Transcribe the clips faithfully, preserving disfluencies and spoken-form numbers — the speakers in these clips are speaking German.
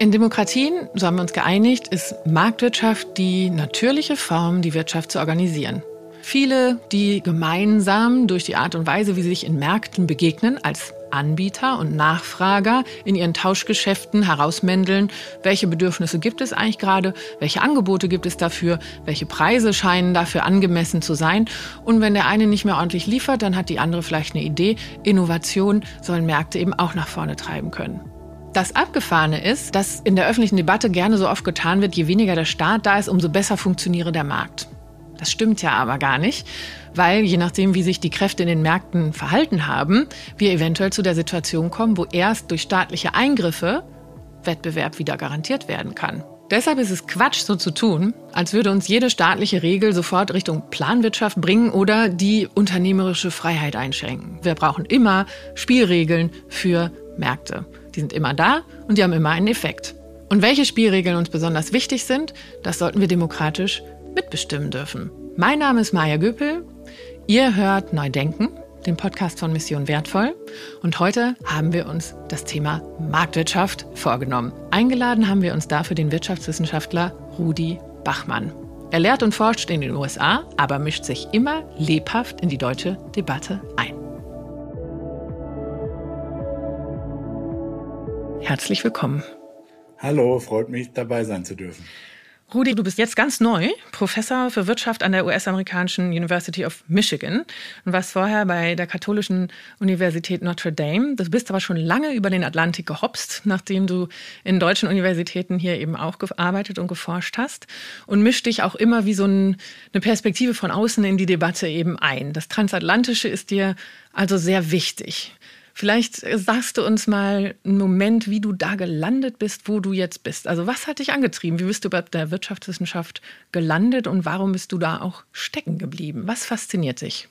In Demokratien, so haben wir uns geeinigt, ist Marktwirtschaft die natürliche Form, die Wirtschaft zu organisieren. Viele, die gemeinsam durch die Art und Weise, wie sie sich in Märkten begegnen, als Anbieter und Nachfrager in ihren Tauschgeschäften herausmändeln, welche Bedürfnisse gibt es eigentlich gerade, welche Angebote gibt es dafür, welche Preise scheinen dafür angemessen zu sein. Und wenn der eine nicht mehr ordentlich liefert, dann hat die andere vielleicht eine Idee. Innovation sollen Märkte eben auch nach vorne treiben können. Das Abgefahrene ist, dass in der öffentlichen Debatte gerne so oft getan wird, je weniger der Staat da ist, umso besser funktioniere der Markt. Das stimmt ja aber gar nicht, weil je nachdem, wie sich die Kräfte in den Märkten verhalten haben, wir eventuell zu der Situation kommen, wo erst durch staatliche Eingriffe Wettbewerb wieder garantiert werden kann. Deshalb ist es Quatsch, so zu tun, als würde uns jede staatliche Regel sofort Richtung Planwirtschaft bringen oder die unternehmerische Freiheit einschränken. Wir brauchen immer Spielregeln für Märkte. Die sind immer da und die haben immer einen Effekt. Und welche Spielregeln uns besonders wichtig sind, das sollten wir demokratisch mitbestimmen dürfen. Mein Name ist Maja Göpel. Ihr hört Neudenken, den Podcast von Mission Wertvoll. Und heute haben wir uns das Thema Marktwirtschaft vorgenommen. Eingeladen haben wir uns dafür den Wirtschaftswissenschaftler Rudi Bachmann. Er lehrt und forscht in den U S A, aber mischt sich immer lebhaft in die deutsche Debatte ein. Herzlich willkommen. Hallo, freut mich, dabei sein zu dürfen. Rudi, du bist jetzt ganz neu Professor für Wirtschaft an der U S-amerikanischen University of Michigan und warst vorher bei der katholischen Universität Notre Dame. Du bist aber schon lange über den Atlantik gehopst, nachdem du in deutschen Universitäten hier eben auch gearbeitet und geforscht hast und mischst dich auch immer wie so ein, eine Perspektive von außen in die Debatte eben ein. Das Transatlantische ist dir also sehr wichtig. Vielleicht sagst du uns mal einen Moment, wie du da gelandet bist, wo du jetzt bist. Also was hat dich angetrieben? Wie bist du bei der Wirtschaftswissenschaft gelandet und warum bist du da auch stecken geblieben? Was fasziniert dich?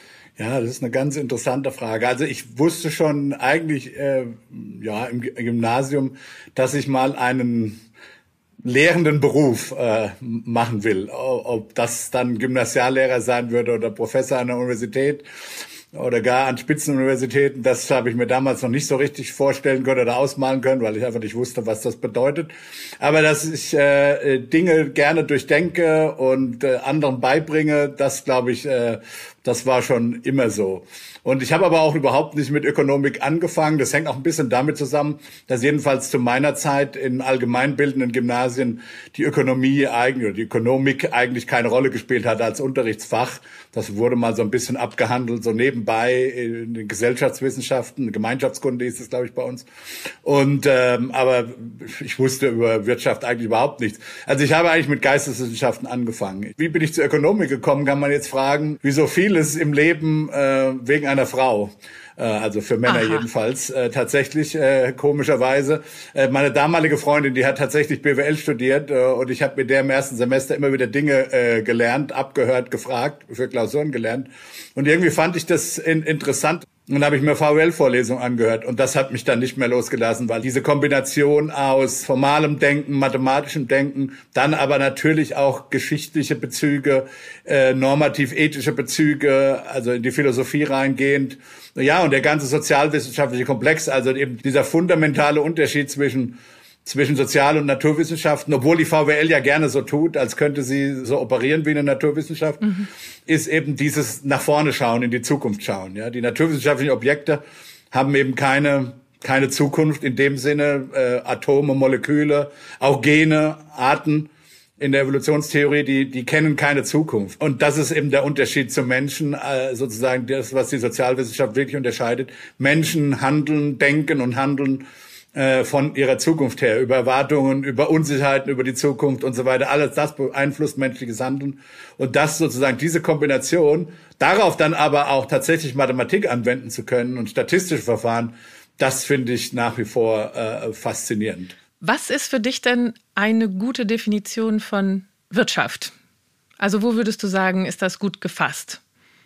Ja, das ist eine ganz interessante Frage. Also ich wusste schon eigentlich äh, ja im Gymnasium, dass ich mal einen lehrenden Beruf äh, machen will. Ob das dann Gymnasiallehrer sein würde oder Professor an der Universität oder gar an Spitzenuniversitäten, das habe ich mir damals noch nicht so richtig vorstellen können oder ausmalen können, weil ich einfach nicht wusste, was das bedeutet. Aber dass ich äh, Dinge gerne durchdenke und äh, anderen beibringe, das glaube ich, äh, das war schon immer so. Und ich habe aber auch überhaupt nicht mit Ökonomik angefangen. Das hängt auch ein bisschen damit zusammen, dass jedenfalls zu meiner Zeit in allgemeinbildenden Gymnasien die Ökonomie eigentlich oder die Ökonomik eigentlich keine Rolle gespielt hat als Unterrichtsfach. Das wurde mal so ein bisschen abgehandelt, so nebenbei in den Gesellschaftswissenschaften, Gemeinschaftskunde ist es, glaube ich, bei uns. Und ähm, aber ich wusste über Wirtschaft eigentlich überhaupt nichts. Also ich habe eigentlich mit Geisteswissenschaften angefangen. Wie bin ich zur Ökonomik gekommen, kann man jetzt fragen. Wie so vieles im Leben äh, wegen einer Frau. Also für Männer Aha. jedenfalls, äh, tatsächlich äh, komischerweise. Äh, meine damalige Freundin, die hat tatsächlich B W L studiert äh, und ich habe mit der im ersten Semester immer wieder Dinge äh, gelernt, abgehört, gefragt, für Klausuren gelernt. Und irgendwie fand ich das in, interessant. Und dann habe ich mir V W L-Vorlesungen angehört und das hat mich dann nicht mehr losgelassen, weil diese Kombination aus formalem Denken, mathematischem Denken, dann aber natürlich auch geschichtliche Bezüge, äh, normativ-ethische Bezüge, also in die Philosophie reingehend, ja, und der ganze sozialwissenschaftliche Komplex, also eben dieser fundamentale Unterschied zwischen zwischen Sozial- und Naturwissenschaften, obwohl die V W L ja gerne so tut, als könnte sie so operieren wie eine Naturwissenschaft, mhm. ist eben dieses nach vorne schauen, in die Zukunft schauen. Ja, die naturwissenschaftlichen Objekte haben eben keine keine Zukunft in dem Sinne, äh, Atome, Moleküle, auch Gene, Arten in der Evolutionstheorie, die die kennen keine Zukunft. Und das ist eben der Unterschied zum Menschen, äh, sozusagen das, was die Sozialwissenschaft wirklich unterscheidet. Menschen handeln, denken und handeln von ihrer Zukunft her, über Erwartungen, über Unsicherheiten, über die Zukunft und so weiter. Alles das beeinflusst menschliches Handeln. Und das sozusagen, diese Kombination, darauf dann aber auch tatsächlich Mathematik anwenden zu können und statistische Verfahren, das finde ich nach wie vor äh, faszinierend. Was ist für dich denn eine gute Definition von Wirtschaft? Also wo würdest du sagen, ist das gut gefasst?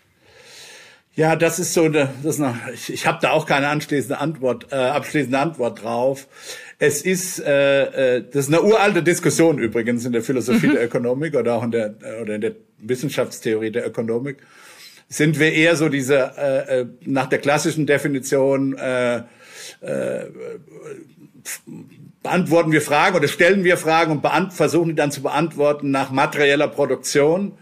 Ja, das ist so eine, das ist eine ich, ich habe da auch keine anschließende Antwort, äh, abschließende Antwort drauf. Es ist, äh, äh, das ist eine uralte Diskussion übrigens in der Philosophie mhm. der Ökonomik oder auch in der oder in der Wissenschaftstheorie der Ökonomik. Sind wir eher so diese äh, nach der klassischen Definition äh, äh, beantworten wir Fragen oder stellen wir Fragen und beant- versuchen die dann zu beantworten nach materieller Produktion,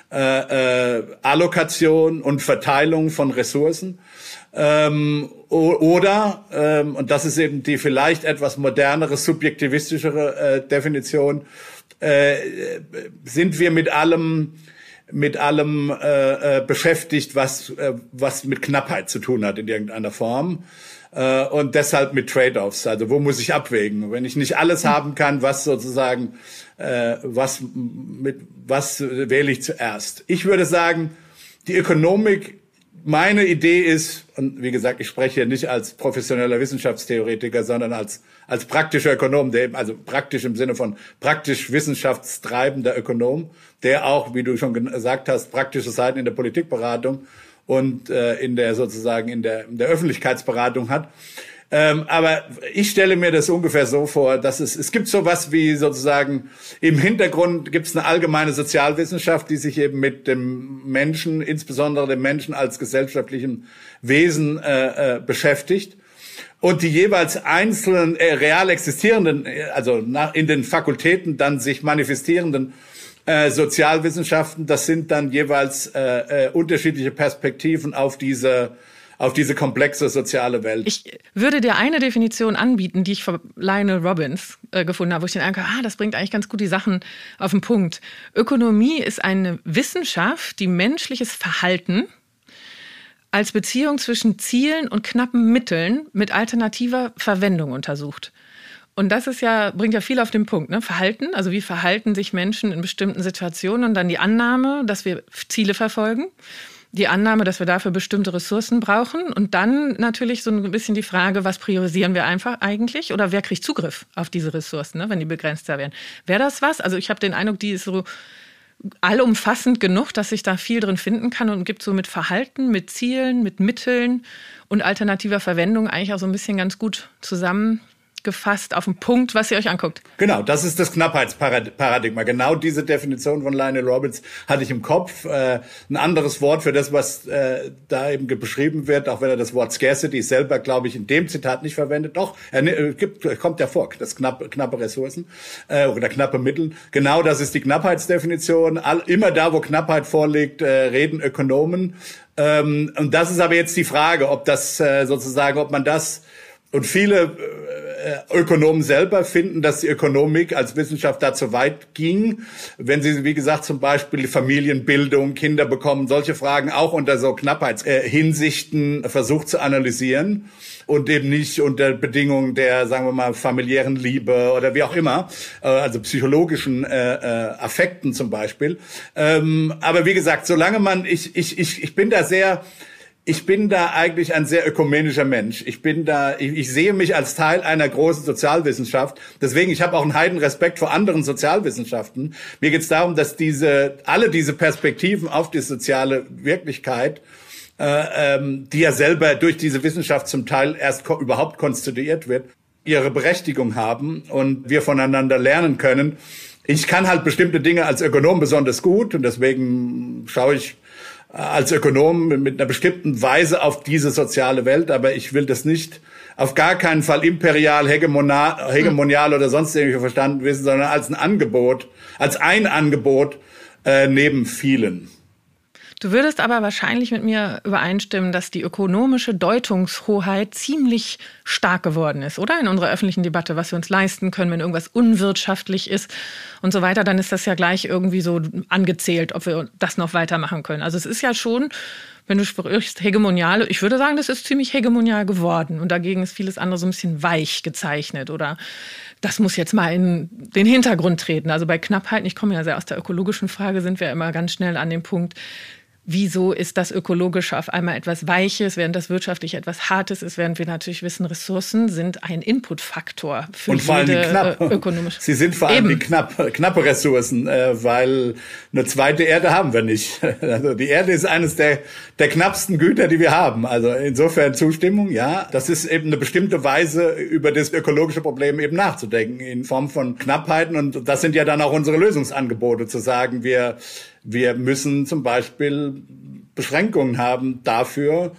äh, äh, Allokation und Verteilung von Ressourcen. Ähm, oder, ähm, und das ist eben die vielleicht etwas modernere, subjektivistischere äh, Definition, äh, sind wir mit allem mit allem äh, äh, beschäftigt, was äh, was mit Knappheit zu tun hat in irgendeiner Form. Äh, und deshalb mit Trade-offs. Also wo muss ich abwägen? Wenn ich nicht alles haben kann, was sozusagen, äh, was mit was wähle ich zuerst? Ich würde sagen, die Ökonomik, meine Idee ist, und wie gesagt, ich spreche hier nicht als professioneller Wissenschaftstheoretiker, sondern als als praktischer Ökonom, der eben, also praktisch im Sinne von praktisch wissenschaftstreibender Ökonom, der auch, wie du schon gesagt hast, praktische Seiten in der Politikberatung und äh, in der sozusagen in der, in der Öffentlichkeitsberatung hat. Ähm, aber ich stelle mir das ungefähr so vor, dass es es gibt sowas wie sozusagen im Hintergrund gibt es eine allgemeine Sozialwissenschaft, die sich eben mit dem Menschen, insbesondere dem Menschen als gesellschaftlichem Wesen äh, äh, beschäftigt. Und die jeweils einzelnen äh, real existierenden, äh, also nach, in den Fakultäten dann sich manifestierenden äh, Sozialwissenschaften, das sind dann jeweils äh, äh, unterschiedliche Perspektiven auf diese auf diese komplexe soziale Welt. Ich würde dir eine Definition anbieten, die ich von Lionel Robbins äh, gefunden habe, wo ich den denke, ah, das bringt eigentlich ganz gut die Sachen auf den Punkt. Ökonomie ist eine Wissenschaft, die menschliches Verhalten als Beziehung zwischen Zielen und knappen Mitteln mit alternativer Verwendung untersucht. Und das ist ja, bringt ja viel auf den Punkt, ne? Verhalten, also wie verhalten sich Menschen in bestimmten Situationen und dann die Annahme, dass wir Ziele verfolgen. Die Annahme, dass wir dafür bestimmte Ressourcen brauchen und dann natürlich so ein bisschen die Frage, was priorisieren wir einfach eigentlich oder wer kriegt Zugriff auf diese Ressourcen, ne, wenn die begrenzter werden. Wäre das was? Also ich habe den Eindruck, die ist so allumfassend genug, dass ich da viel drin finden kann und gibt so mit Verhalten, mit Zielen, mit Mitteln und alternativer Verwendung eigentlich auch so ein bisschen ganz gut zusammengefasst auf den Punkt, was ihr euch anguckt. Genau, das ist das Knappheitsparadigma. Genau diese Definition von Lionel Robbins hatte ich im Kopf. Äh, ein anderes Wort für das, was äh, da eben beschrieben wird, auch wenn er das Wort Scarcity selber, glaube ich, in dem Zitat nicht verwendet. Doch, er äh, gibt, kommt ja vor, das knappe, knappe Ressourcen äh, oder knappe Mittel. Genau, das ist die Knappheitsdefinition. All, immer da, wo Knappheit vorliegt, äh, reden Ökonomen. Ähm, und das ist aber jetzt die Frage, ob das äh, sozusagen, ob man das und viele äh, Ökonomen selber finden, dass die Ökonomik als Wissenschaft da zu weit ging, wenn sie, wie gesagt, zum Beispiel Familienbildung, Kinder bekommen, solche Fragen auch unter so Knappheitshinsichten äh, versucht zu analysieren und eben nicht unter Bedingungen der, sagen wir mal, familiären Liebe oder wie auch immer, äh, also psychologischen äh, äh, Affekten zum Beispiel. Ähm, aber wie gesagt, solange man, ich, ich, ich, ich bin da sehr... Ich bin da eigentlich ein sehr ökumenischer Mensch. Ich bin da, ich, ich sehe mich als Teil einer großen Sozialwissenschaft. Deswegen, ich habe auch einen heiden Respekt vor anderen Sozialwissenschaften. Mir geht es darum, dass diese, alle diese Perspektiven auf die soziale Wirklichkeit, äh, ähm, die ja selber durch diese Wissenschaft zum Teil erst ko- überhaupt konstituiert wird, ihre Berechtigung haben und wir voneinander lernen können. Ich kann halt bestimmte Dinge als Ökonom besonders gut und deswegen schaue ich als Ökonom mit einer bestimmten Weise auf diese soziale Welt, aber ich will das nicht auf gar keinen Fall imperial, hegemonial, hegemonial oder sonst irgendwie verstanden wissen, sondern als ein Angebot, als ein Angebot äh, neben vielen. Du würdest aber wahrscheinlich mit mir übereinstimmen, dass die ökonomische Deutungshoheit ziemlich stark geworden ist, oder? In unserer öffentlichen Debatte, was wir uns leisten können, wenn irgendwas unwirtschaftlich ist und so weiter, dann ist das ja gleich irgendwie so angezählt, ob wir das noch weitermachen können. Also es ist ja schon, wenn du sprichst, hegemonial, ich würde sagen, das ist ziemlich hegemonial geworden und dagegen ist vieles andere so ein bisschen weich gezeichnet oder das muss jetzt mal in den Hintergrund treten. Also bei Knappheit, ich komme ja sehr aus der ökologischen Frage, sind wir immer ganz schnell an dem Punkt, wieso ist das Ökologische auf einmal etwas Weiches, während das Wirtschaftliche etwas Hartes ist, während wir natürlich wissen, Ressourcen sind ein Inputfaktor für und vor allem jede knapp. ökonomische. Sie sind vor allem Eben. die knapp, knappe Ressourcen, äh, weil eine zweite Erde haben wir nicht. Also die Erde ist eines der, der knappsten Güter, die wir haben. Also insofern Zustimmung, ja. Das ist eben eine bestimmte Weise, über das ökologische Problem eben nachzudenken, in Form von Knappheiten. Und das sind ja dann auch unsere Lösungsangebote, zu sagen, wir Wir müssen zum Beispiel Beschränkungen haben dafür,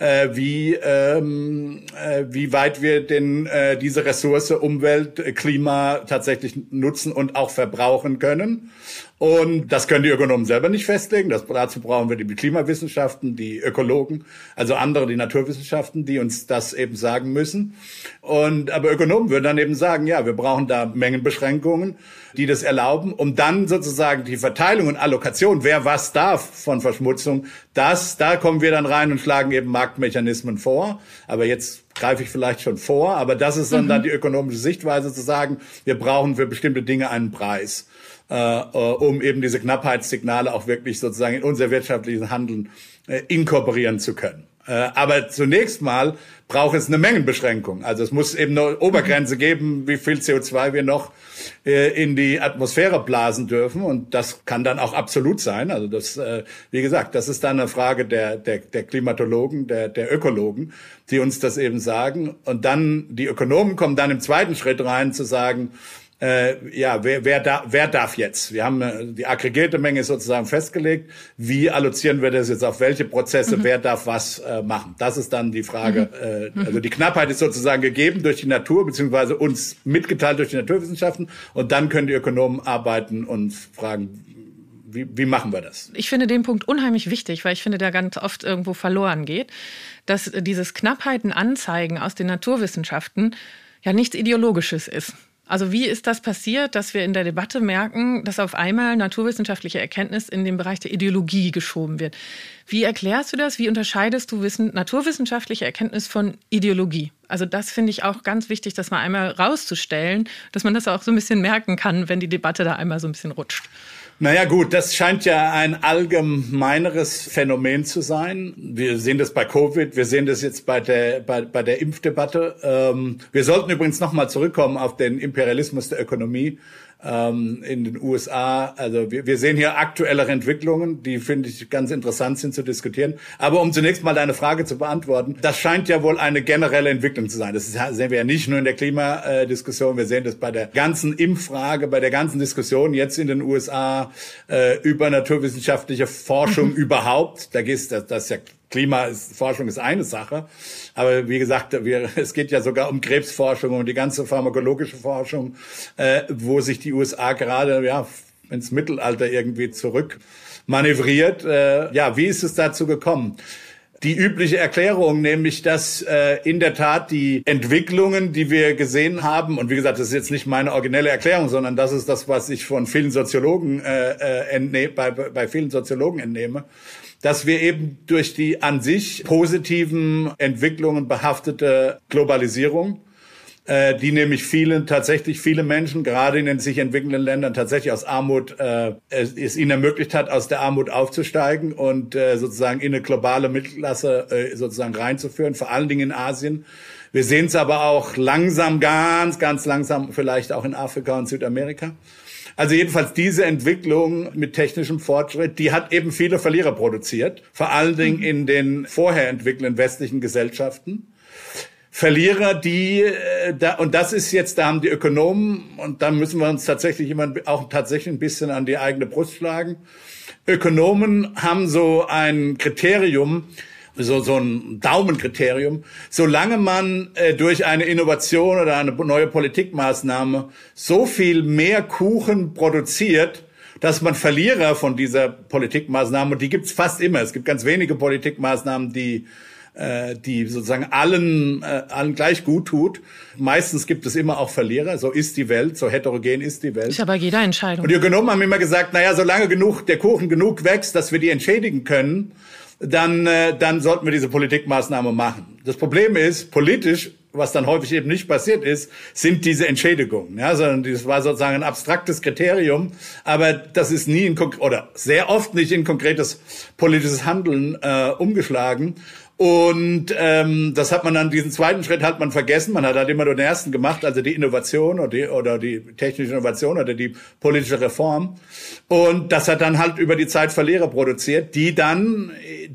äh, wie ähm, äh, wie weit wir denn äh, diese Ressource Umwelt, Klima tatsächlich nutzen und auch verbrauchen können. Und das können die Ökonomen selber nicht festlegen. Das, dazu brauchen wir die Klimawissenschaften, die Ökologen, also andere, die Naturwissenschaften, die uns das eben sagen müssen. Und aber Ökonomen würden dann eben sagen, ja, wir brauchen da Mengenbeschränkungen, die das erlauben, um dann sozusagen die Verteilung und Allokation, wer was darf von Verschmutzung, das, da kommen wir dann rein und schlagen eben Marktmechanismen vor. Aber jetzt greife ich vielleicht schon vor, aber das ist dann, mhm. dann die ökonomische Sichtweise, zu sagen, wir brauchen für bestimmte Dinge einen Preis, äh, um eben diese Knappheitssignale auch wirklich sozusagen in unser wirtschaftliches Handeln äh, inkorporieren zu können. Äh, aber zunächst mal braucht es eine Mengenbeschränkung. Also es muss eben eine Obergrenze geben, wie viel C O zwei wir noch äh, in die Atmosphäre blasen dürfen. Und das kann dann auch absolut sein. Also das, äh, wie gesagt, das ist dann eine Frage der, der, der Klimatologen, der, der Ökologen, die uns das eben sagen. Und dann, die Ökonomen kommen dann im zweiten Schritt rein, zu sagen, Äh, ja, wer, wer, da, wer darf jetzt? Wir haben äh, die aggregierte Menge sozusagen festgelegt. Wie allozieren wir das jetzt auf welche Prozesse? Mhm. Wer darf was äh, machen? Das ist dann die Frage. Mhm. Äh, also die Knappheit ist sozusagen gegeben durch die Natur, beziehungsweise uns mitgeteilt durch die Naturwissenschaften. Und dann können die Ökonomen arbeiten und fragen, wie, wie machen wir das? Ich finde den Punkt unheimlich wichtig, weil ich finde, der ganz oft irgendwo verloren geht, dass dieses Knappheiten anzeigen aus den Naturwissenschaften ja nichts Ideologisches ist. Also wie ist das passiert, dass wir in der Debatte merken, dass auf einmal naturwissenschaftliche Erkenntnis in den Bereich der Ideologie geschoben wird? Wie erklärst du das? Wie unterscheidest du Wissen, naturwissenschaftliche Erkenntnis von Ideologie? Also das finde ich auch ganz wichtig, das mal einmal rauszustellen, dass man das auch so ein bisschen merken kann, wenn die Debatte da einmal so ein bisschen rutscht. Naja gut, das scheint ja ein allgemeineres Phänomen zu sein. Wir sehen das bei Covid, wir sehen das jetzt bei der bei, bei der Impfdebatte. Ähm, wir sollten übrigens nochmal zurückkommen auf den Imperialismus der Ökonomie ähm, in den U S A. Also wir, wir sehen hier aktuellere Entwicklungen, die, finde ich, ganz interessant sind zu diskutieren. Aber um zunächst mal deine Frage zu beantworten, das scheint ja wohl eine generelle Entwicklung zu sein. Das ist, sehen wir ja nicht nur in der Klimadiskussion, wir sehen das bei der ganzen Impffrage, bei der ganzen Diskussion jetzt in den U S A äh, über naturwissenschaftliche Forschung mhm. überhaupt. Da geht das, das ist ja Klimaforschung ist eine Sache, aber wie gesagt, wir, es geht ja sogar um Krebsforschung, um die ganze pharmakologische Forschung, äh, wo sich die U S A gerade ja ins Mittelalter irgendwie zurück manövriert. Äh, ja, wie ist es dazu gekommen? Die übliche Erklärung, nämlich, dass äh, in der Tat die Entwicklungen, die wir gesehen haben, und wie gesagt, das ist jetzt nicht meine originelle Erklärung, sondern das ist das, was ich von vielen Soziologen äh, äh, entne- bei, bei vielen Soziologen entnehme, dass wir eben durch die an sich positiven Entwicklungen behaftete Globalisierung, äh, die nämlich vielen, tatsächlich viele Menschen, gerade in den sich entwickelnden Ländern, tatsächlich aus Armut, äh, es, es ihnen ermöglicht hat, aus der Armut aufzusteigen und äh, sozusagen in eine globale Mittelklasse äh, sozusagen reinzuführen, vor allen Dingen in Asien. Wir sehen es aber auch langsam, ganz, ganz langsam, vielleicht auch in Afrika und Südamerika. Also jedenfalls diese Entwicklung mit technischem Fortschritt, die hat eben viele Verlierer produziert, vor allen Dingen in den vorher entwickelnden westlichen Gesellschaften. Verlierer, die, äh, da, und das ist jetzt, da haben die Ökonomen, und da müssen wir uns tatsächlich immer auch tatsächlich ein bisschen an die eigene Brust schlagen. Ökonomen haben so ein Kriterium, so so ein Daumenkriterium, solange man äh, durch eine Innovation oder eine neue Politikmaßnahme so viel mehr Kuchen produziert, dass man Verlierer von dieser Politikmaßnahme, und die gibt's fast immer, es gibt ganz wenige Politikmaßnahmen, die äh, die sozusagen allen äh, allen gleich gut tut. Meistens gibt es immer auch Verlierer, so ist die Welt, so heterogen ist die Welt. Ist aber jeder Entscheidung. Und die Ökonomen haben immer gesagt, naja, solange genug der Kuchen genug wächst, dass wir die entschädigen können, dann äh, dann sollten wir diese Politikmaßnahme machen. Das Problem ist, politisch, was dann häufig eben nicht passiert ist, sind diese Entschädigungen. Ja, sondern das war sozusagen ein abstraktes Kriterium, aber das ist nie in oder sehr oft nicht in konkretes politisches Handeln äh, umgeschlagen. Und ähm, das hat man dann, diesen zweiten Schritt hat man vergessen. Man hat halt immer nur den ersten gemacht, also die Innovation oder die, oder die technische Innovation oder die politische Reform. Und das hat dann halt über die Zeit Verlierer produziert, die dann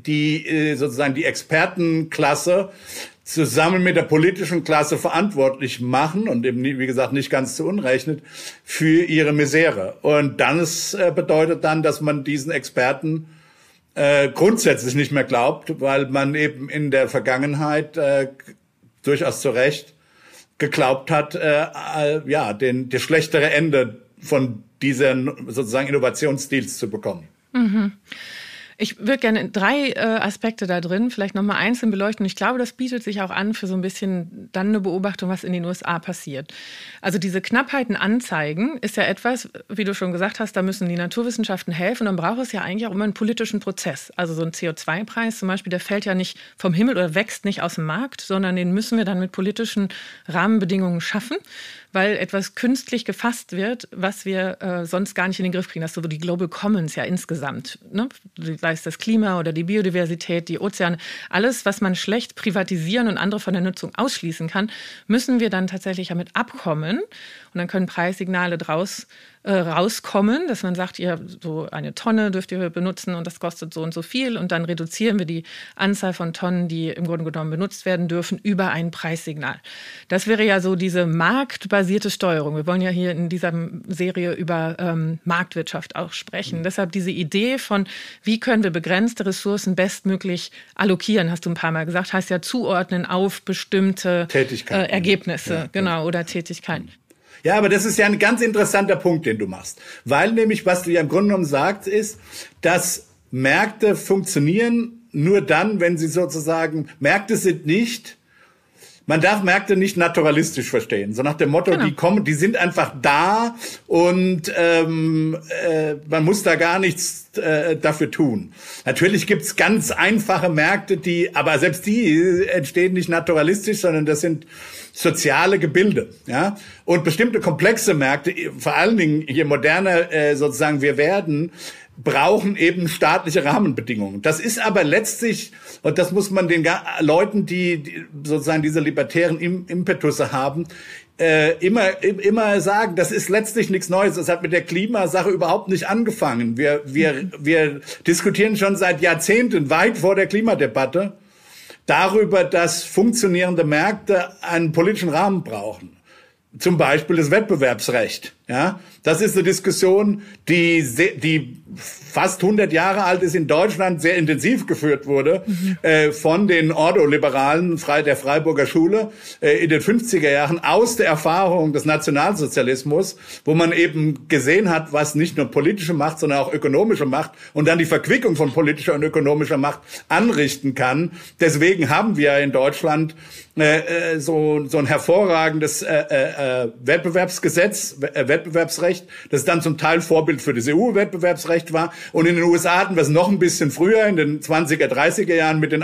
die sozusagen die Expertenklasse zusammen mit der politischen Klasse verantwortlich machen und eben, wie gesagt, nicht ganz zu unrechnet für ihre Misere. Und dann ist, bedeutet dann, dass man diesen Experten äh, grundsätzlich nicht mehr glaubt, weil man eben in der Vergangenheit äh, durchaus zu Recht geglaubt hat, äh, äh, ja, den, das schlechtere Ende von diesen sozusagen Innovationsstils zu bekommen. Mhm. Ich würde gerne drei äh, Aspekte da drin vielleicht nochmal einzeln beleuchten. Ich glaube, das bietet sich auch an für so ein bisschen dann eine Beobachtung, was in den U S A passiert. Also diese Knappheiten anzeigen ist ja etwas, wie du schon gesagt hast, da müssen die Naturwissenschaften helfen. Dann braucht es ja eigentlich auch immer einen politischen Prozess. Also so ein C O zwei Preis zum Beispiel, der fällt ja nicht vom Himmel oder wächst nicht aus dem Markt, sondern den müssen wir dann mit politischen Rahmenbedingungen schaffen, weil etwas künstlich gefasst wird, was wir äh, sonst gar nicht in den Griff kriegen. Das ist so die Global Commons ja insgesamt, ne? Sei es das Klima oder die Biodiversität, die Ozeane, alles, was man schlecht privatisieren und andere von der Nutzung ausschließen kann, müssen wir dann tatsächlich damit abkommen. Und dann können Preissignale draus äh, rauskommen, dass man sagt, ihr so eine Tonne dürft ihr benutzen und das kostet so und so viel. Und dann reduzieren wir die Anzahl von Tonnen, die im Grunde genommen benutzt werden dürfen, über ein Preissignal. Das wäre ja so diese marktbasierte Steuerung. Wir wollen ja hier in dieser Serie über ähm, Marktwirtschaft auch sprechen. Mhm. Deshalb diese Idee von, wie können wir begrenzte Ressourcen bestmöglich allokieren, hast du ein paar Mal gesagt, heißt ja zuordnen auf bestimmte äh, Ergebnisse, ja, genau, oder Tätigkeiten. Mhm. Ja, aber das ist ja ein ganz interessanter Punkt, den du machst. Weil nämlich, was du ja im Grunde genommen sagst, ist, dass Märkte funktionieren nur dann, wenn sie sozusagen, Märkte sind nicht, man darf Märkte nicht naturalistisch verstehen. So nach dem Motto, genau. die kommen, die sind einfach da und ähm, äh, man muss da gar nichts äh, dafür tun. Natürlich gibt's ganz einfache Märkte, die, aber selbst die entstehen nicht naturalistisch, sondern das sind soziale Gebilde, ja, und bestimmte komplexe Märkte, vor allen Dingen je moderner äh, sozusagen wir werden, brauchen eben staatliche Rahmenbedingungen. Das ist aber letztlich, und das muss man den Leuten, die, die sozusagen diese libertären Impetusse haben, äh, immer immer sagen, das ist letztlich nichts Neues. Das hat mit der Klimasache überhaupt nicht angefangen. Wir wir wir diskutieren schon seit Jahrzehnten, weit vor der Klimadebatte, darüber, dass funktionierende Märkte einen politischen Rahmen brauchen. Zum Beispiel das Wettbewerbsrecht. Ja, das ist eine Diskussion, die die fast hundert Jahre alt ist, in Deutschland sehr intensiv geführt wurde, mhm. äh, von den Ordoliberalen der Freiburger Schule äh, in den fünfziger Jahren aus der Erfahrung des Nationalsozialismus, wo man eben gesehen hat, was nicht nur politische Macht, sondern auch ökonomische Macht und dann die Verquickung von politischer und ökonomischer Macht anrichten kann. Deswegen haben wir in Deutschland äh, so so ein hervorragendes äh, äh, Wettbewerbsgesetz, äh, Wettbewerbsrecht, das dann zum Teil Vorbild für das E U-Wettbewerbsrecht war. Und in den U S A hatten wir es noch ein bisschen früher, in den zwanziger, dreißiger Jahren mit den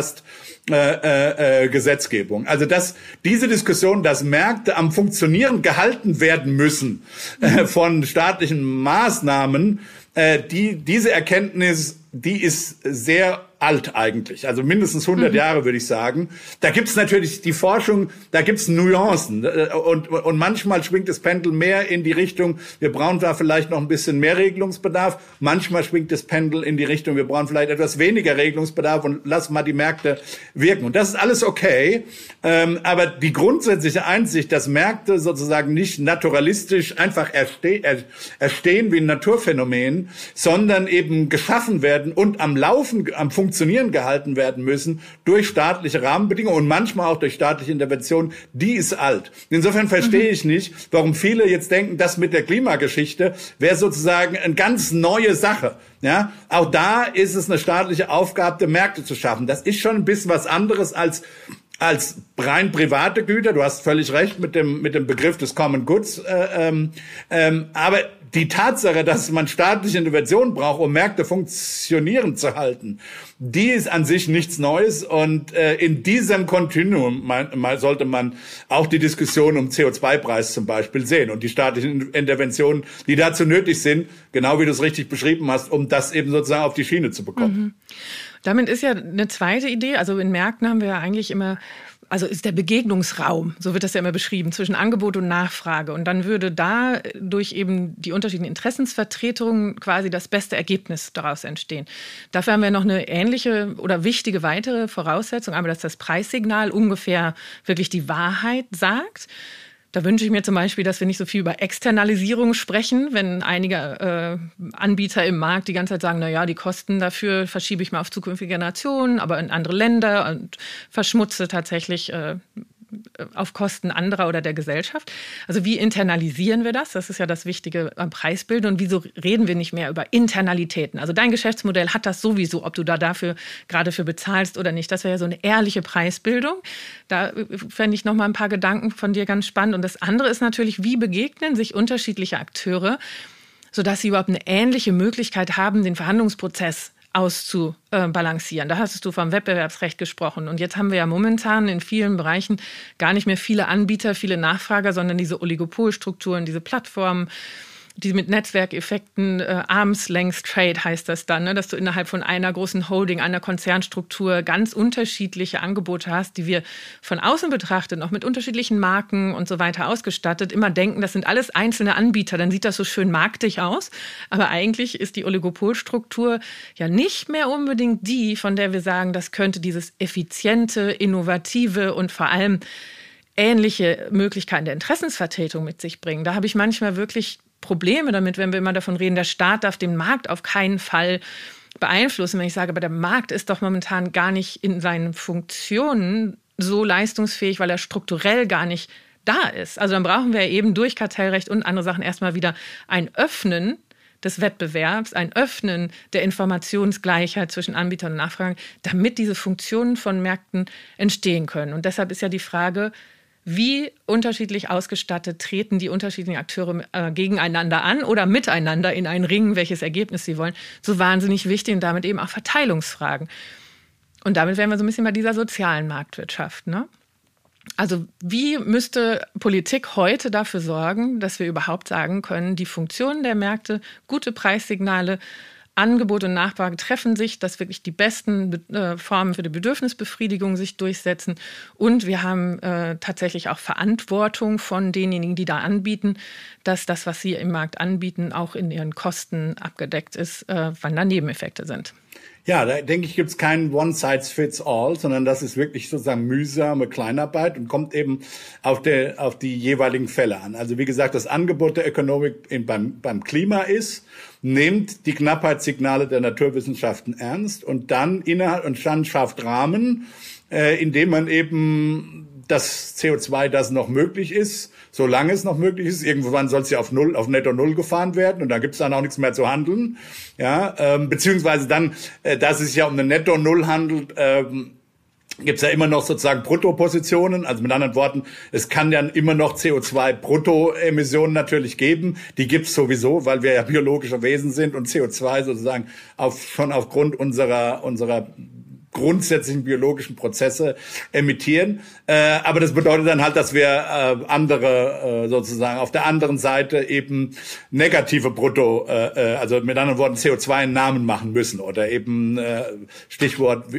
Antitrust-Gesetzgebungen. Äh, äh, also dass diese Diskussion, dass Märkte am Funktionieren gehalten werden müssen äh, von staatlichen Maßnahmen, äh, die diese Erkenntnis, die ist sehr alt eigentlich, also mindestens hundert mhm. Jahre würde ich sagen. Da gibt's natürlich die Forschung, da gibt's Nuancen und und manchmal schwingt das Pendel mehr in die Richtung, wir brauchen da vielleicht noch ein bisschen mehr Regelungsbedarf, manchmal schwingt das Pendel in die Richtung, wir brauchen vielleicht etwas weniger Regelungsbedarf und lass mal die Märkte wirken. Und das ist alles okay, ähm, aber die grundsätzliche Einsicht, dass Märkte sozusagen nicht naturalistisch einfach erste- erstehen wie ein Naturphänomen, sondern eben geschaffen werden und am Laufen, am Funktionieren Funktionieren gehalten werden müssen durch staatliche Rahmenbedingungen und manchmal auch durch staatliche Interventionen, die ist alt. Insofern verstehe ich nicht, warum viele jetzt denken, das mit der Klimageschichte wäre sozusagen eine ganz neue Sache. Ja, auch da ist es eine staatliche Aufgabe, Märkte zu schaffen. Das ist schon ein bisschen was anderes als als rein private Güter. Du hast völlig recht mit dem mit dem Begriff des Common Goods. Äh, ähm, ähm, aber die Tatsache, dass man staatliche Interventionen braucht, um Märkte funktionieren zu halten, die ist an sich nichts Neues. Und äh, in diesem Kontinuum mal, mal sollte man auch die Diskussion um C O zwei Preis zum Beispiel sehen und die staatlichen Interventionen, die dazu nötig sind, genau wie du es richtig beschrieben hast, um das eben sozusagen auf die Schiene zu bekommen. Mhm. Damit ist ja eine zweite Idee, also in Märkten haben wir ja eigentlich immer, also ist der Begegnungsraum, so wird das ja immer beschrieben, zwischen Angebot und Nachfrage. Und dann würde da durch eben die unterschiedlichen Interessensvertretungen quasi das beste Ergebnis daraus entstehen. Dafür haben wir noch eine ähnliche oder wichtige weitere Voraussetzung, aber dass das Preissignal ungefähr wirklich die Wahrheit sagt. Da wünsche ich mir zum Beispiel, dass wir nicht so viel über Externalisierung sprechen, wenn einige äh, Anbieter im Markt die ganze Zeit sagen, na ja, die Kosten dafür verschiebe ich mal auf zukünftige Generationen, aber in andere Länder und verschmutze tatsächlich äh, auf Kosten anderer oder der Gesellschaft. Also wie internalisieren wir das? Das ist ja das Wichtige am Preisbild. Und wieso reden wir nicht mehr über Internalitäten? Also dein Geschäftsmodell hat das sowieso, ob du da dafür gerade für bezahlst oder nicht. Das wäre ja so eine ehrliche Preisbildung. Da fände ich noch mal ein paar Gedanken von dir ganz spannend. Und das andere ist natürlich, wie begegnen sich unterschiedliche Akteure, sodass sie überhaupt eine ähnliche Möglichkeit haben, den Verhandlungsprozess auszubalancieren. Da hast du vom Wettbewerbsrecht gesprochen. Und jetzt haben wir ja momentan in vielen Bereichen gar nicht mehr viele Anbieter, viele Nachfrager, sondern diese Oligopolstrukturen, diese Plattformen, die mit Netzwerkeffekten, äh, Arms-Length-Trade heißt das dann, ne, dass du innerhalb von einer großen Holding, einer Konzernstruktur ganz unterschiedliche Angebote hast, die wir von außen betrachtet, noch mit unterschiedlichen Marken und so weiter ausgestattet, immer denken, das sind alles einzelne Anbieter, dann sieht das so schön marktig aus. Aber eigentlich ist die Oligopolstruktur ja nicht mehr unbedingt die, von der wir sagen, das könnte dieses effiziente, innovative und vor allem ähnliche Möglichkeiten der Interessensvertretung mit sich bringen. Da habe ich manchmal wirklich Probleme damit, wenn wir immer davon reden, der Staat darf den Markt auf keinen Fall beeinflussen. Wenn ich sage, aber der Markt ist doch momentan gar nicht in seinen Funktionen so leistungsfähig, weil er strukturell gar nicht da ist. Also dann brauchen wir eben durch Kartellrecht und andere Sachen erstmal wieder ein Öffnen des Wettbewerbs, ein Öffnen der Informationsgleichheit zwischen Anbietern und Nachfragern, damit diese Funktionen von Märkten entstehen können. Und deshalb ist ja die Frage, wie unterschiedlich ausgestattet treten die unterschiedlichen Akteure äh, gegeneinander an oder miteinander in einen Ring, welches Ergebnis sie wollen, so wahnsinnig wichtig und damit eben auch Verteilungsfragen. Und damit wären wir so ein bisschen bei dieser sozialen Marktwirtschaft, ne? Also wie müsste Politik heute dafür sorgen, dass wir überhaupt sagen können, die Funktionen der Märkte, gute Preissignale, Angebot und Nachfrage treffen sich, dass wirklich die besten äh, Formen für die Bedürfnisbefriedigung sich durchsetzen. Und wir haben äh, tatsächlich auch Verantwortung von denjenigen, die da anbieten, dass das, was sie im Markt anbieten, auch in ihren Kosten abgedeckt ist, äh, wann da Nebeneffekte sind. Ja, da denke ich, gibt's keinen One-Size-Fits-All, sondern das ist wirklich sozusagen mühsame Kleinarbeit und kommt eben auf, der, auf die jeweiligen Fälle an. Also wie gesagt, das Angebot der Ökonomik in, beim, beim Klima ist, nehmt die Knappheitssignale der Naturwissenschaften ernst und dann innerhalb und dann schafft Rahmen, äh, indem man eben das C O zwei, das noch möglich ist, solange es noch möglich ist. Irgendwann soll es ja auf null, auf netto null gefahren werden und da gibt es dann auch nichts mehr zu handeln. Ja, ähm, beziehungsweise dann, äh, dass es sich ja um eine netto null handelt, ähm, gibt es ja immer noch sozusagen Bruttopositionen. Also mit anderen Worten, es kann ja immer noch C O zwei Bruttoemissionen natürlich geben. Die gibt es sowieso, weil wir ja biologische Wesen sind und C O zwei sozusagen auf, schon aufgrund unserer unserer grundsätzlichen biologischen Prozesse emittieren. Äh, aber das bedeutet dann halt, dass wir äh, andere äh, sozusagen auf der anderen Seite eben negative Brutto, äh, also mit anderen Worten C O zwei einen Namen machen müssen oder eben äh, Stichwort äh,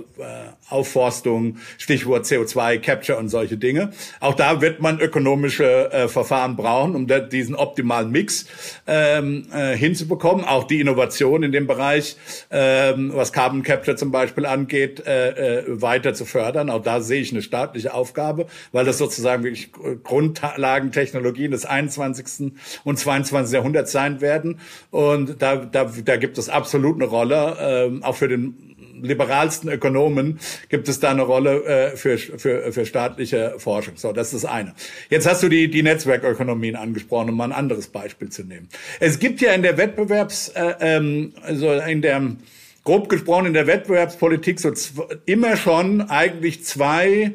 Aufforstung, Stichwort C O zwei Capture und solche Dinge. Auch da wird man ökonomische äh, Verfahren brauchen, um da, diesen optimalen Mix ähm, äh, hinzubekommen. Auch die Innovation in dem Bereich, ähm, was Carbon Capture zum Beispiel angeht, angeht, äh, weiter zu fördern. Auch da sehe ich eine staatliche Aufgabe, weil das sozusagen wirklich Grundlagentechnologien des einundzwanzigsten und zweiundzwanzigsten Jahrhunderts sein werden. Und da, da, da gibt es absolut eine Rolle, äh, auch für den liberalsten Ökonomen gibt es da eine Rolle äh, für, für, für staatliche Forschung. So, das ist das eine. Jetzt hast du die, die Netzwerkökonomien angesprochen, um mal ein anderes Beispiel zu nehmen. Es gibt ja in der Wettbewerbs, äh, ähm, also in der grob gesprochen in der Wettbewerbspolitik so immer schon eigentlich zwei,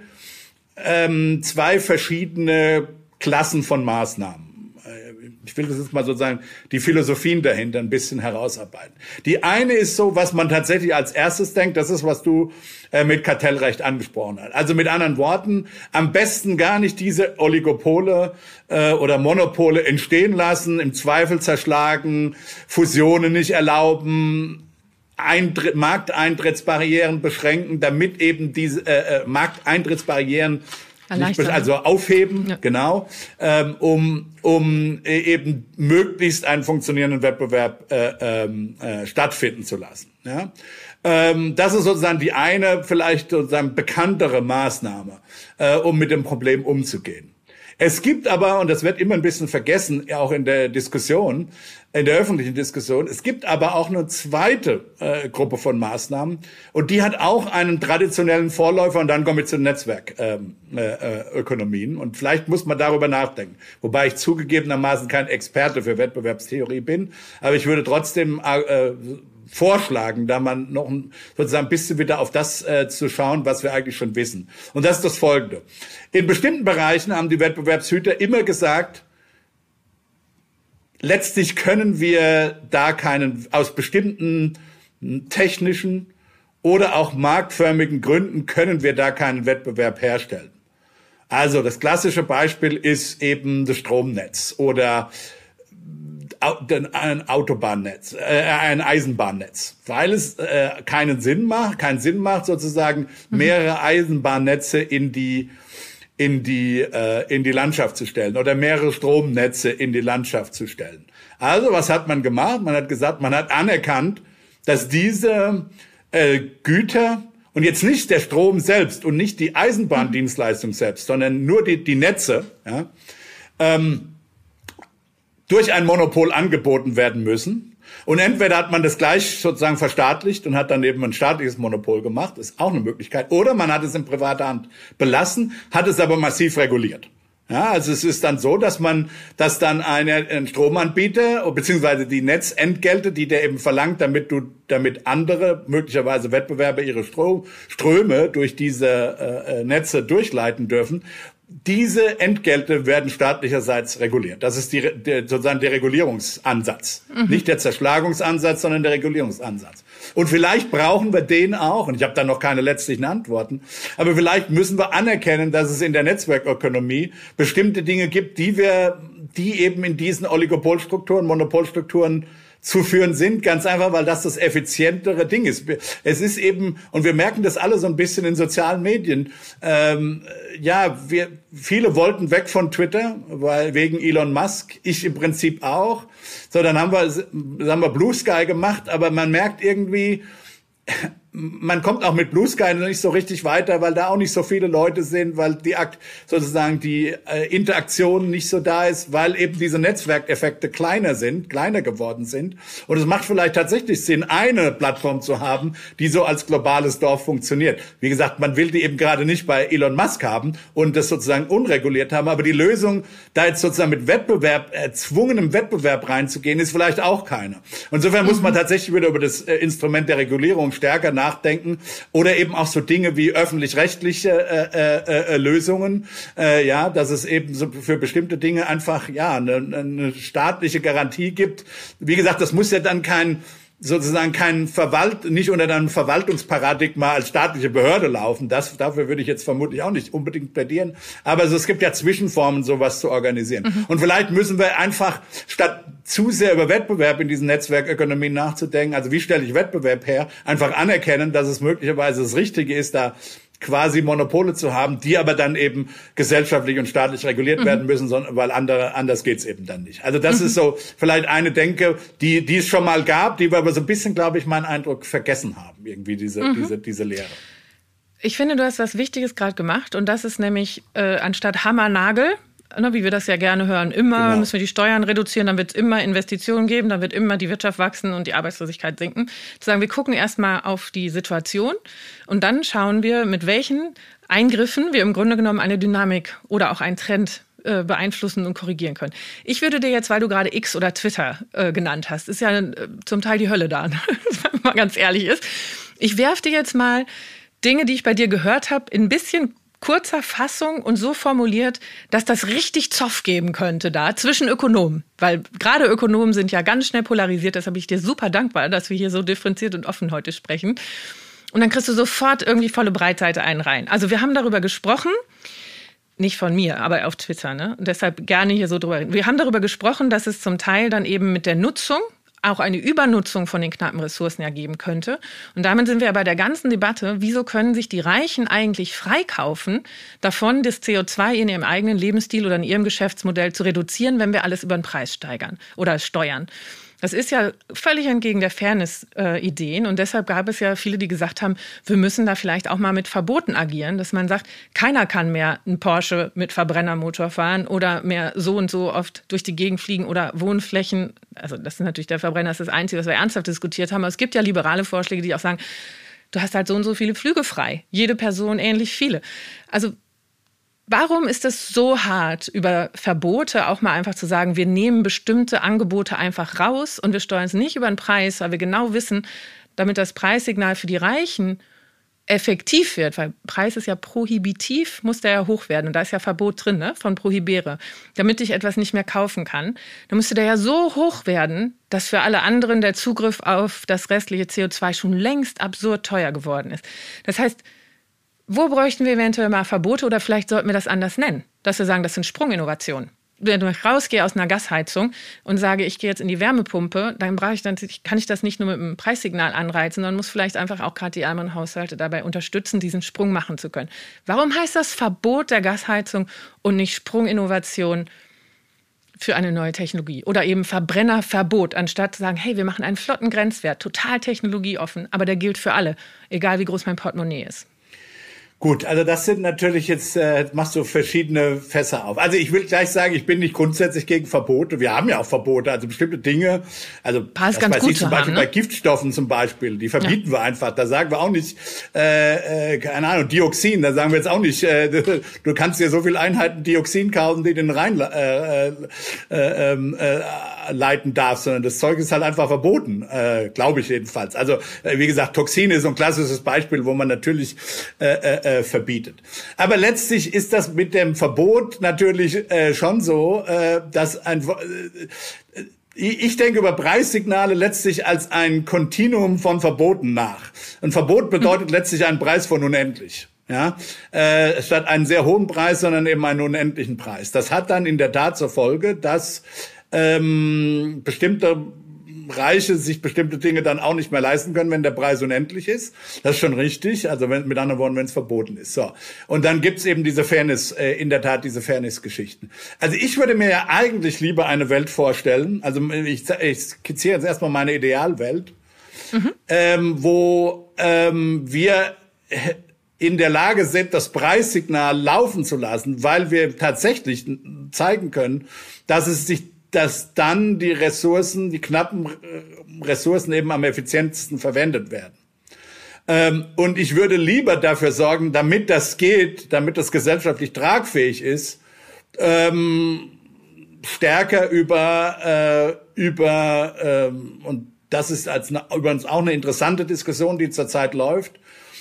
ähm, zwei verschiedene Klassen von Maßnahmen. Ich will das jetzt mal sozusagen die Philosophien dahinter ein bisschen herausarbeiten. Die eine ist so, was man tatsächlich als erstes denkt, das ist, was du äh, mit Kartellrecht angesprochen hast. Also mit anderen Worten, am besten gar nicht diese Oligopole äh, oder Monopole entstehen lassen, im Zweifel zerschlagen, Fusionen nicht erlauben, Eintritt, Markteintrittsbarrieren beschränken, damit eben diese äh, Markteintrittsbarrieren nicht, also aufheben, ja. Genau, ähm, um um äh, eben möglichst einen funktionierenden Wettbewerb äh, äh, stattfinden zu lassen. Ja? Ähm, das ist sozusagen die eine, vielleicht sozusagen bekanntere Maßnahme, äh, um mit dem Problem umzugehen. Es gibt aber, und das wird immer ein bisschen vergessen, auch in der Diskussion, in der öffentlichen Diskussion, es gibt aber auch eine zweite äh, Gruppe von Maßnahmen und die hat auch einen traditionellen Vorläufer und dann kommen wir zu den Netzwerkökonomien ähm, äh, und vielleicht muss man darüber nachdenken. Wobei ich zugegebenermaßen kein Experte für Wettbewerbstheorie bin, aber ich würde trotzdem äh, vorschlagen, da man noch sozusagen ein bisschen wieder auf das äh, zu schauen, was wir eigentlich schon wissen. Und das ist das Folgende. In bestimmten Bereichen haben die Wettbewerbshüter immer gesagt, letztlich können wir da keinen, aus bestimmten technischen oder auch marktförmigen Gründen können wir da keinen Wettbewerb herstellen. Also das klassische Beispiel ist eben das Stromnetz oder ein Autobahnnetz, äh, ein Eisenbahnnetz, weil es äh, keinen Sinn macht, keinen Sinn macht, sozusagen mehrere Eisenbahnnetze in die in die äh, in die Landschaft zu stellen oder mehrere Stromnetze in die Landschaft zu stellen. Also was hat man gemacht? Man hat gesagt, man hat anerkannt, dass diese äh, Güter und jetzt nicht der Strom selbst und nicht die Eisenbahndienstleistung selbst, sondern nur die die Netze, ja, ähm, durch ein Monopol angeboten werden müssen. Und entweder hat man das gleich sozusagen verstaatlicht und hat dann eben ein staatliches Monopol gemacht, ist auch eine Möglichkeit, oder man hat es in privater Hand belassen, hat es aber massiv reguliert. Ja, also es ist dann so, dass man, dass dann eine, ein Stromanbieter beziehungsweise die Netzentgelte, die der eben verlangt, damit du, damit andere möglicherweise Wettbewerber ihre Strom, Ströme durch diese äh, Netze durchleiten dürfen. Diese Entgelte werden staatlicherseits reguliert. Das ist die, der, sozusagen der Regulierungsansatz. Mhm. Nicht der Zerschlagungsansatz, sondern der Regulierungsansatz. Und vielleicht brauchen wir den auch, und ich habe da noch keine letztlichen Antworten, aber vielleicht müssen wir anerkennen, dass es in der Netzwerkökonomie bestimmte Dinge gibt, die wir, die eben in diesen Oligopolstrukturen, Monopolstrukturen zu führen sind, ganz einfach, weil das das effizientere Ding ist. Es ist eben, und wir merken das alle so ein bisschen in sozialen Medien, ähm, ja, wir, viele wollten weg von Twitter, weil wegen Elon Musk, ich im Prinzip auch. So, dann haben wir, haben wir Blue Sky gemacht, aber man merkt irgendwie, man kommt auch mit Blue Sky nicht so richtig weiter, weil da auch nicht so viele Leute sind, weil die sozusagen die äh, Interaktion nicht so da ist, weil eben diese Netzwerkeffekte kleiner sind, kleiner geworden sind. Und es macht vielleicht tatsächlich Sinn, eine Plattform zu haben, die so als globales Dorf funktioniert. Wie gesagt, man will die eben gerade nicht bei Elon Musk haben und das sozusagen unreguliert haben, aber die Lösung, da jetzt sozusagen mit Wettbewerb, erzwungenem Wettbewerb reinzugehen, ist vielleicht auch keine. Insofern muss man tatsächlich wieder über das äh, Instrument der Regulierung stärker nachdenken. nachdenken oder eben auch so Dinge wie öffentlich-rechtliche äh, äh, Lösungen, äh, ja, dass es eben so für bestimmte Dinge einfach ja eine, eine staatliche Garantie gibt. Wie gesagt, das muss ja dann kein sozusagen kein Verwalt, nicht unter einem Verwaltungsparadigma als staatliche Behörde laufen. Das, dafür würde ich jetzt vermutlich auch nicht unbedingt plädieren. Aber also, es gibt ja Zwischenformen, sowas zu organisieren. Mhm. Und vielleicht müssen wir einfach, statt zu sehr über Wettbewerb in diesen Netzwerkökonomien nachzudenken, also wie stelle ich Wettbewerb her, einfach anerkennen, dass es möglicherweise das Richtige ist, da quasi Monopole zu haben, die aber dann eben gesellschaftlich und staatlich reguliert mhm. werden müssen, sondern, weil andere, anders geht's eben dann nicht. Also das mhm. ist so vielleicht eine Denke, die, die es schon mal gab, die wir aber so ein bisschen, glaube ich, meinen Eindruck vergessen haben, irgendwie diese, mhm. diese, diese Lehre. Ich finde, du hast was Wichtiges gerade gemacht und das ist nämlich äh, anstatt Hammer-Nagel, ne, wie wir das ja gerne hören, immer genau. müssen wir die Steuern reduzieren, dann wird es immer Investitionen geben, dann wird immer die Wirtschaft wachsen und die Arbeitslosigkeit sinken. Zu sagen, wir gucken erstmal auf die Situation und dann schauen wir, mit welchen Eingriffen wir im Grunde genommen eine Dynamik oder auch einen Trend äh, beeinflussen und korrigieren können. Ich würde dir jetzt, weil du gerade X oder Twitter äh, genannt hast, ist ja äh, zum Teil die Hölle da, wenn man ganz ehrlich ist. Ich werfe dir jetzt mal Dinge, die ich bei dir gehört habe, in ein bisschen kurzer Fassung und so formuliert, dass das richtig Zoff geben könnte da zwischen Ökonomen. Weil gerade Ökonomen sind ja ganz schnell polarisiert. Deshalb bin ich dir super dankbar, dass wir hier so differenziert und offen heute sprechen. Und dann kriegst du sofort irgendwie volle Breitseite einen rein. Also wir haben darüber gesprochen, nicht von mir, aber auf Twitter, ne? Und deshalb gerne hier so drüber reden. Wir haben darüber gesprochen, dass es zum Teil dann eben mit der Nutzung auch eine Übernutzung von den knappen Ressourcen ja geben könnte. Und damit sind wir bei der ganzen Debatte, wieso können sich die Reichen eigentlich freikaufen, davon das C O zwei in ihrem eigenen Lebensstil oder in ihrem Geschäftsmodell zu reduzieren, wenn wir alles über den Preis steigern oder steuern. Das ist ja völlig entgegen der Fairness-Ideen. Und deshalb gab es ja viele, die gesagt haben, wir müssen da vielleicht auch mal mit Verboten agieren, dass man sagt, keiner kann mehr einen Porsche mit Verbrennermotor fahren oder mehr so und so oft durch die Gegend fliegen oder Wohnflächen. Also das ist natürlich der Verbrenner, das ist das Einzige, was wir ernsthaft diskutiert haben. Aber es gibt ja liberale Vorschläge, die auch sagen, du hast halt so und so viele Flüge frei. Jede Person ähnlich viele. Also warum ist es so hart, über Verbote auch mal einfach zu sagen, wir nehmen bestimmte Angebote einfach raus und wir steuern es nicht über den Preis, weil wir genau wissen, damit das Preissignal für die Reichen effektiv wird, weil Preis ist ja prohibitiv, muss der ja hoch werden und da ist ja Verbot drin, ne, von Prohibere. Damit ich etwas nicht mehr kaufen kann, dann müsste der ja so hoch werden, dass für alle anderen der Zugriff auf das restliche C O zwei schon längst absurd teuer geworden ist. Das heißt, wo bräuchten wir eventuell mal Verbote oder vielleicht sollten wir das anders nennen, dass wir sagen, das sind Sprunginnovationen. Wenn ich rausgehe aus einer Gasheizung und sage, ich gehe jetzt in die Wärmepumpe, dann brauche ich dann, kann ich das nicht nur mit einem Preissignal anreizen, sondern muss vielleicht einfach auch gerade die ärmeren Haushalte dabei unterstützen, diesen Sprung machen zu können. Warum heißt das Verbot der Gasheizung und nicht Sprunginnovation für eine neue Technologie? Oder eben Verbrennerverbot, anstatt zu sagen, hey, wir machen einen flotten Grenzwert, total technologieoffen, aber der gilt für alle, egal wie groß mein Portemonnaie ist. Gut, also das sind natürlich jetzt, äh, machst du verschiedene Fässer auf. Also ich will gleich sagen, ich bin nicht grundsätzlich gegen Verbote. Wir haben ja auch Verbote, also bestimmte Dinge, also das ganz gut ich zum Beispiel haben, ne? Bei Giftstoffen zum Beispiel, die verbieten ja. wir einfach. Da sagen wir auch nicht, äh, äh, keine Ahnung, Dioxin, da sagen wir jetzt auch nicht, äh, du, du kannst dir so viele Einheiten Dioxin kaufen, die den rein äh, äh, äh, äh, leiten darfst, sondern das Zeug ist halt einfach verboten, äh, glaube ich jedenfalls. Also äh, wie gesagt, Toxine ist so ein klassisches Beispiel, wo man natürlich äh, äh, verbietet. Aber letztlich ist das mit dem Verbot natürlich äh, schon so, äh, dass ein äh, ich denke über Preissignale letztlich als ein Kontinuum von Verboten nach. Ein Verbot bedeutet mhm. letztlich einen Preis von unendlich. Ja, äh, statt einen sehr hohen Preis, sondern eben einen unendlichen Preis. Das hat dann in der Tat zur Folge, dass ähm, bestimmte Reiche sich bestimmte Dinge dann auch nicht mehr leisten können, wenn der Preis unendlich ist. Das ist schon richtig. Also wenn, mit anderen Worten, wenn es verboten ist. So. Und dann gibt's eben diese Fairness, äh, in der Tat diese Fairness-Geschichten. Also ich würde mir ja eigentlich lieber eine Welt vorstellen. Also ich, ich skizziere jetzt erstmal meine Idealwelt, mhm. ähm, wo ähm, wir in der Lage sind, das Preissignal laufen zu lassen, weil wir tatsächlich zeigen können, dass es sich dass dann die Ressourcen, die knappen Ressourcen eben am effizientesten verwendet werden. Ähm, und ich würde lieber dafür sorgen, damit das geht, damit das gesellschaftlich tragfähig ist, ähm, stärker über, äh, über ähm, und das ist als eine, übrigens auch eine interessante Diskussion, die zurzeit läuft,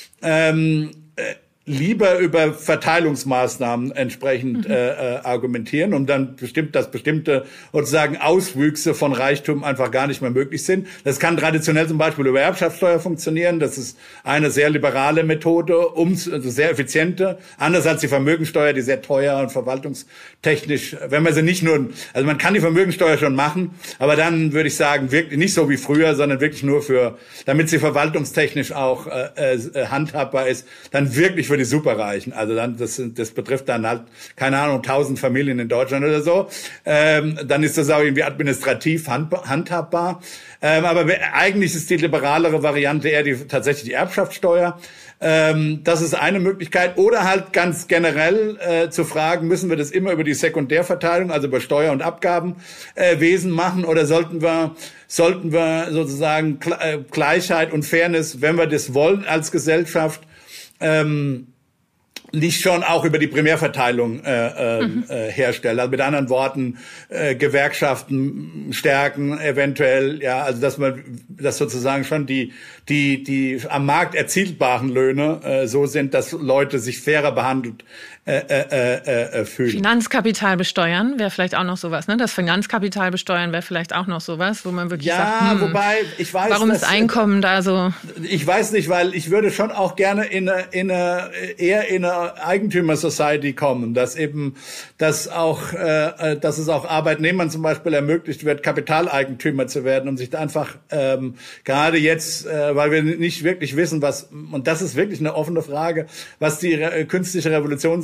ähm, äh, lieber über Verteilungsmaßnahmen entsprechend mhm. äh, argumentieren, um dann bestimmt, dass bestimmte sozusagen Auswüchse von Reichtum einfach gar nicht mehr möglich sind. Das kann traditionell zum Beispiel über Erbschaftssteuer funktionieren. Das ist eine sehr liberale Methode, um, also sehr effiziente, anders als die Vermögensteuer, die sehr teuer und verwaltungstechnisch, wenn man sie nicht nur, also man kann die Vermögensteuer schon machen, aber dann würde ich sagen, wirklich nicht so wie früher, sondern wirklich nur für, damit sie verwaltungstechnisch auch äh, äh, handhabbar ist, dann wirklich für die Superreichen. Also dann, das, das betrifft dann halt, keine Ahnung, tausend Familien in Deutschland oder so. Ähm, dann ist das auch irgendwie administrativ handhabbar. Ähm, aber eigentlich ist die liberalere Variante eher die, tatsächlich die Erbschaftssteuer. Ähm, das ist eine Möglichkeit. Oder halt ganz generell äh, zu fragen, müssen wir das immer über die Sekundärverteilung, also über Steuer- und Abgabenwesen äh, machen, oder sollten wir, sollten wir sozusagen Gleichheit und Fairness, wenn wir das wollen als Gesellschaft, Ähm, nicht schon auch über die Primärverteilung äh, äh, mhm. äh, herstellen. Also mit anderen Worten, äh, Gewerkschaften stärken eventuell, ja, also dass man, dass sozusagen schon die die die am Markt erzielbaren Löhne äh, so sind, dass Leute sich fairer behandelt äh, äh, äh, fühlen. Finanzkapital besteuern wäre vielleicht auch noch sowas, ne? Das Finanzkapital besteuern wäre vielleicht auch noch sowas, wo man wirklich ja, sagt, hm, wobei ich weiß, warum ist Einkommen da so? Ich weiß nicht, weil ich würde schon auch gerne in eine, in eine eher in eine Eigentümer-Society kommen, dass eben, dass auch, äh, dass es auch Arbeitnehmern zum Beispiel ermöglicht wird, Kapitaleigentümer zu werden, um sich da einfach ähm, gerade jetzt, äh, weil wir nicht wirklich wissen, was, und das ist wirklich eine offene Frage, was die äh, künstliche Revolution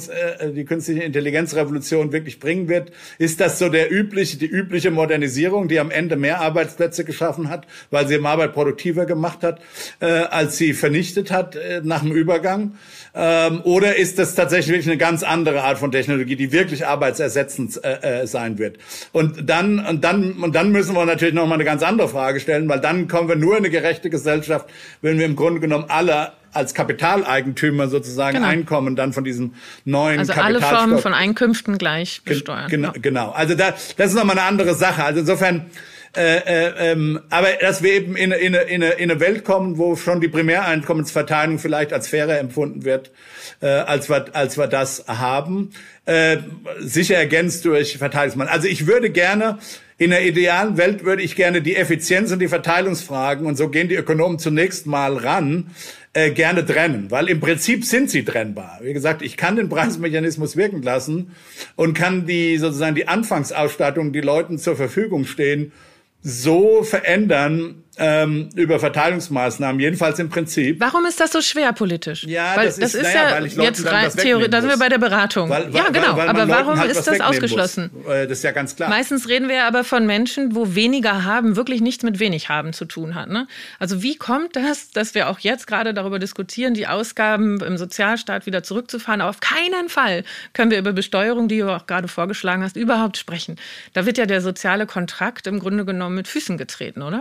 uns äh, die künstliche Intelligenzrevolution wirklich bringen wird? Ist das so der übliche, die übliche Modernisierung, die am Ende mehr Arbeitsplätze geschaffen hat, weil sie Arbeit produktiver gemacht hat, äh, als sie vernichtet hat äh, nach dem Übergang? Ähm, oder ist das tatsächlich wirklich eine ganz andere Art von Technologie, die wirklich arbeitsersetzend äh, äh, sein wird? Und dann und dann und dann müssen wir natürlich noch mal eine ganz andere Frage stellen, weil dann kommen wir nur in eine gerechte Gesellschaft, wenn wir im Grunde genommen alle als Kapitaleigentümer sozusagen genau. Einkommen dann von diesem neuen also Kapitalstock. Also alle Formen von Einkünften gleich besteuern. Genau, genau. Also da, das ist nochmal eine andere Sache. Also insofern, äh, äh, ähm, aber dass wir eben in, in, in, in eine Welt kommen, wo schon die Primäreinkommensverteilung vielleicht als fairer empfunden wird, äh, als wir, als wir das haben, äh, sicher ergänzt durch Verteilungsmann. Also ich würde gerne In der idealen Welt würde ich gerne die Effizienz und die Verteilungsfragen, und so gehen die Ökonomen zunächst mal ran, äh, gerne trennen. Weil im Prinzip sind sie trennbar. Wie gesagt, ich kann den Preismechanismus wirken lassen und kann die sozusagen die Anfangsausstattung, die Leuten zur Verfügung stehen, so verändern ähm, über Verteilungsmaßnahmen, jedenfalls im Prinzip. Warum ist das so schwer politisch? Ja, weil das, das ist, ist naja, ja weil ich jetzt rein Theorie, da sind wir bei der Beratung. Weil, weil, ja, genau. Weil, weil aber warum halt ist das ausgeschlossen? Muss. Das ist ja ganz klar. Meistens reden wir ja aber von Menschen, wo weniger haben wirklich nichts mit wenig haben zu tun hat. Ne? Also wie kommt das, dass wir auch jetzt gerade darüber diskutieren, die Ausgaben im Sozialstaat wieder zurückzufahren? Auf keinen Fall können wir über Besteuerung, die du auch gerade vorgeschlagen hast, überhaupt sprechen. Da wird ja der soziale Kontrakt im Grunde genommen mit Füßen getreten, oder?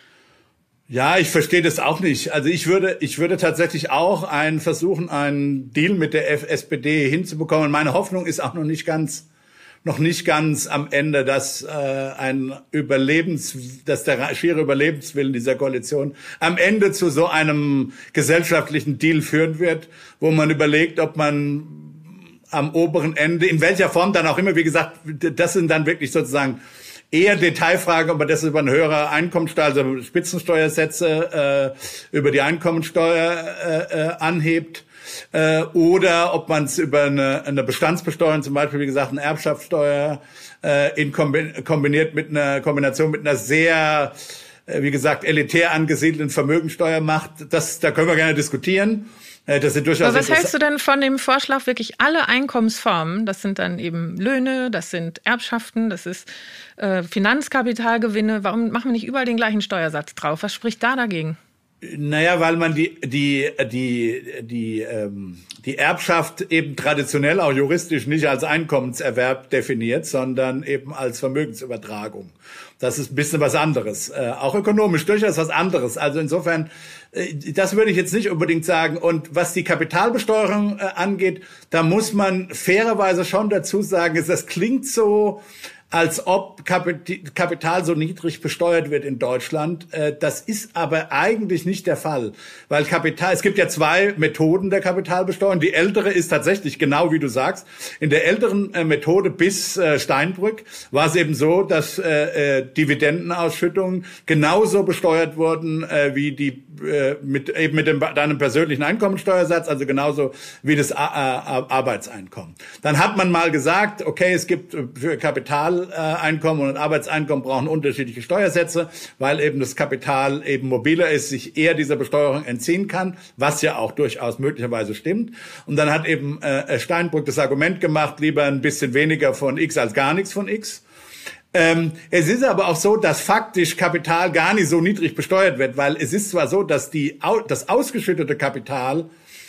Ja, ich verstehe das auch nicht. Also ich würde, ich würde tatsächlich auch einen versuchen, einen Deal mit der S P D hinzubekommen. Meine Hoffnung ist auch noch nicht ganz, noch nicht ganz am Ende, dass äh, ein Überlebens, dass der schiere Überlebenswillen dieser Koalition am Ende zu so einem gesellschaftlichen Deal führen wird, wo man überlegt, ob man am oberen Ende, in welcher Form dann auch immer, wie gesagt, das sind dann wirklich sozusagen eher Detailfragen, ob man das über eine höhere Einkommensteuer, also Spitzensteuersätze äh, über die Einkommensteuer äh, äh, anhebt, äh, oder ob man es über eine, eine Bestandsbesteuerung, zum Beispiel wie gesagt eine Erbschaftssteuer, äh, in kombi- kombiniert mit einer Kombination mit einer sehr, äh, wie gesagt, elitär angesiedelten Vermögensteuer macht. Das, da können wir gerne diskutieren. Das sind durchaus. Aber was hältst du denn von dem Vorschlag, wirklich alle Einkommensformen, das sind dann eben Löhne, das sind Erbschaften, das ist äh, Finanzkapitalgewinne, warum machen wir nicht überall den gleichen Steuersatz drauf? Was spricht da dagegen? Naja, weil man die die die die ähm, die Erbschaft eben traditionell auch juristisch nicht als Einkommenserwerb definiert, sondern eben als Vermögensübertragung. Das ist ein bisschen was anderes, äh, auch ökonomisch durchaus was anderes. Also insofern, äh, das würde ich jetzt nicht unbedingt sagen. Und was die Kapitalbesteuerung äh, angeht, da muss man fairerweise schon dazu sagen, ist, das klingt so, als ob Kapital so niedrig besteuert wird in Deutschland. Das ist aber eigentlich nicht der Fall, weil Kapital, es gibt ja zwei Methoden der Kapitalbesteuerung. Die ältere ist tatsächlich genau wie du sagst. In der älteren Methode bis Steinbrück war es eben so, dass Dividendenausschüttungen genauso besteuert wurden wie die mit eben mit dem deinem persönlichen Einkommensteuersatz, also genauso wie das Arbeitseinkommen. Dann hat man mal gesagt, okay, es gibt für Kapital Einkommen und Arbeitseinkommen brauchen unterschiedliche Steuersätze, weil eben das Kapital eben mobiler ist, sich eher dieser Besteuerung entziehen kann, was ja auch durchaus möglicherweise stimmt. Und dann hat eben äh, Steinbrück das Argument gemacht, lieber ein bisschen weniger von X als gar nichts von X. Ähm, es ist aber auch so, dass faktisch Kapital gar nicht so niedrig besteuert wird, weil es ist zwar so, dass die das ausgeschüttete Kapital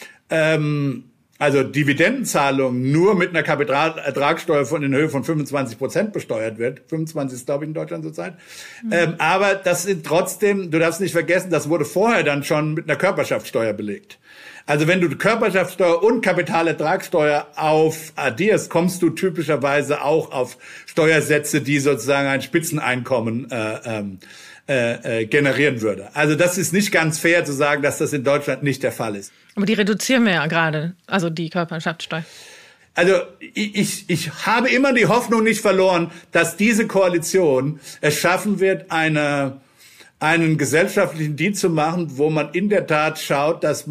ähm, also Dividendenzahlung nur mit einer Kapitalertragssteuer von in Höhe von fünfundzwanzig Prozent besteuert wird. fünfundzwanzig ist, glaube ich, in Deutschland zurzeit. Mhm. Ähm, aber das sind trotzdem, du darfst nicht vergessen, das wurde vorher dann schon mit einer Körperschaftssteuer belegt. Also wenn du Körperschaftssteuer und Kapitalertragssteuer auf addierst, kommst du typischerweise auch auf Steuersätze, die sozusagen ein Spitzeneinkommen äh, ähm, Äh, äh, generieren würde. Also das ist nicht ganz fair zu sagen, dass das in Deutschland nicht der Fall ist. Aber die reduzieren wir ja gerade, also die Körperschaftssteuer. Also ich, ich, ich habe immer die Hoffnung nicht verloren, dass diese Koalition es schaffen wird, eine, einen gesellschaftlichen Deal zu machen, wo man in der Tat schaut, dass man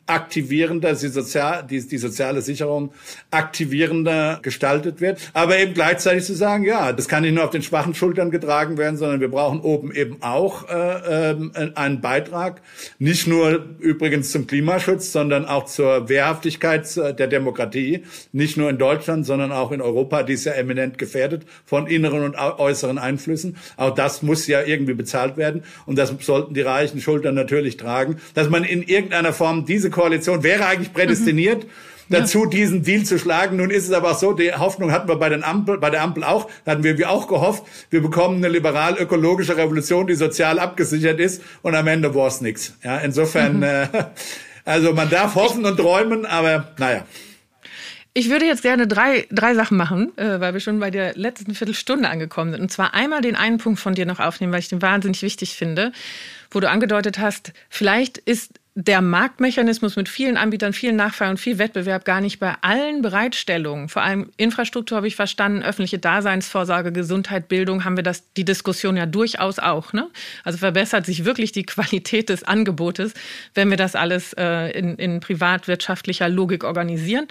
aktivierender, die, sozial, die, die soziale Sicherung aktivierender gestaltet wird. Aber eben gleichzeitig zu sagen, ja, das kann nicht nur auf den schwachen Schultern getragen werden, sondern wir brauchen oben eben auch äh, äh, einen Beitrag, nicht nur übrigens zum Klimaschutz, sondern auch zur Wehrhaftigkeit der Demokratie, nicht nur in Deutschland, sondern auch in Europa, die ist ja eminent gefährdet von inneren und äußeren Einflüssen. Auch das muss ja irgendwie bezahlt werden und das sollten die reichen Schultern natürlich tragen, dass man in irgendeiner Form diese Koalition wäre eigentlich prädestiniert, mhm. dazu ja. diesen Deal zu schlagen. Nun ist es aber auch so, die Hoffnung hatten wir bei, den Ampel, bei der Ampel auch, hatten wir wir auch gehofft, wir bekommen eine liberal-ökologische Revolution, die sozial abgesichert ist und am Ende war es nichts. Ja, insofern, mhm. äh, also man darf hoffen und träumen, aber naja. Ich würde jetzt gerne drei, drei Sachen machen, äh, weil wir schon bei der letzten Viertelstunde angekommen sind. Und zwar einmal den einen Punkt von dir noch aufnehmen, weil ich den wahnsinnig wichtig finde, wo du angedeutet hast, vielleicht ist der Marktmechanismus mit vielen Anbietern, vielen Nachfragen und viel Wettbewerb gar nicht bei allen Bereitstellungen, vor allem Infrastruktur habe ich verstanden, öffentliche Daseinsvorsorge, Gesundheit, Bildung, haben wir das die Diskussion ja durchaus auch. Ne? Also verbessert sich wirklich die Qualität des Angebotes, wenn wir das alles äh, in, in privatwirtschaftlicher Logik organisieren.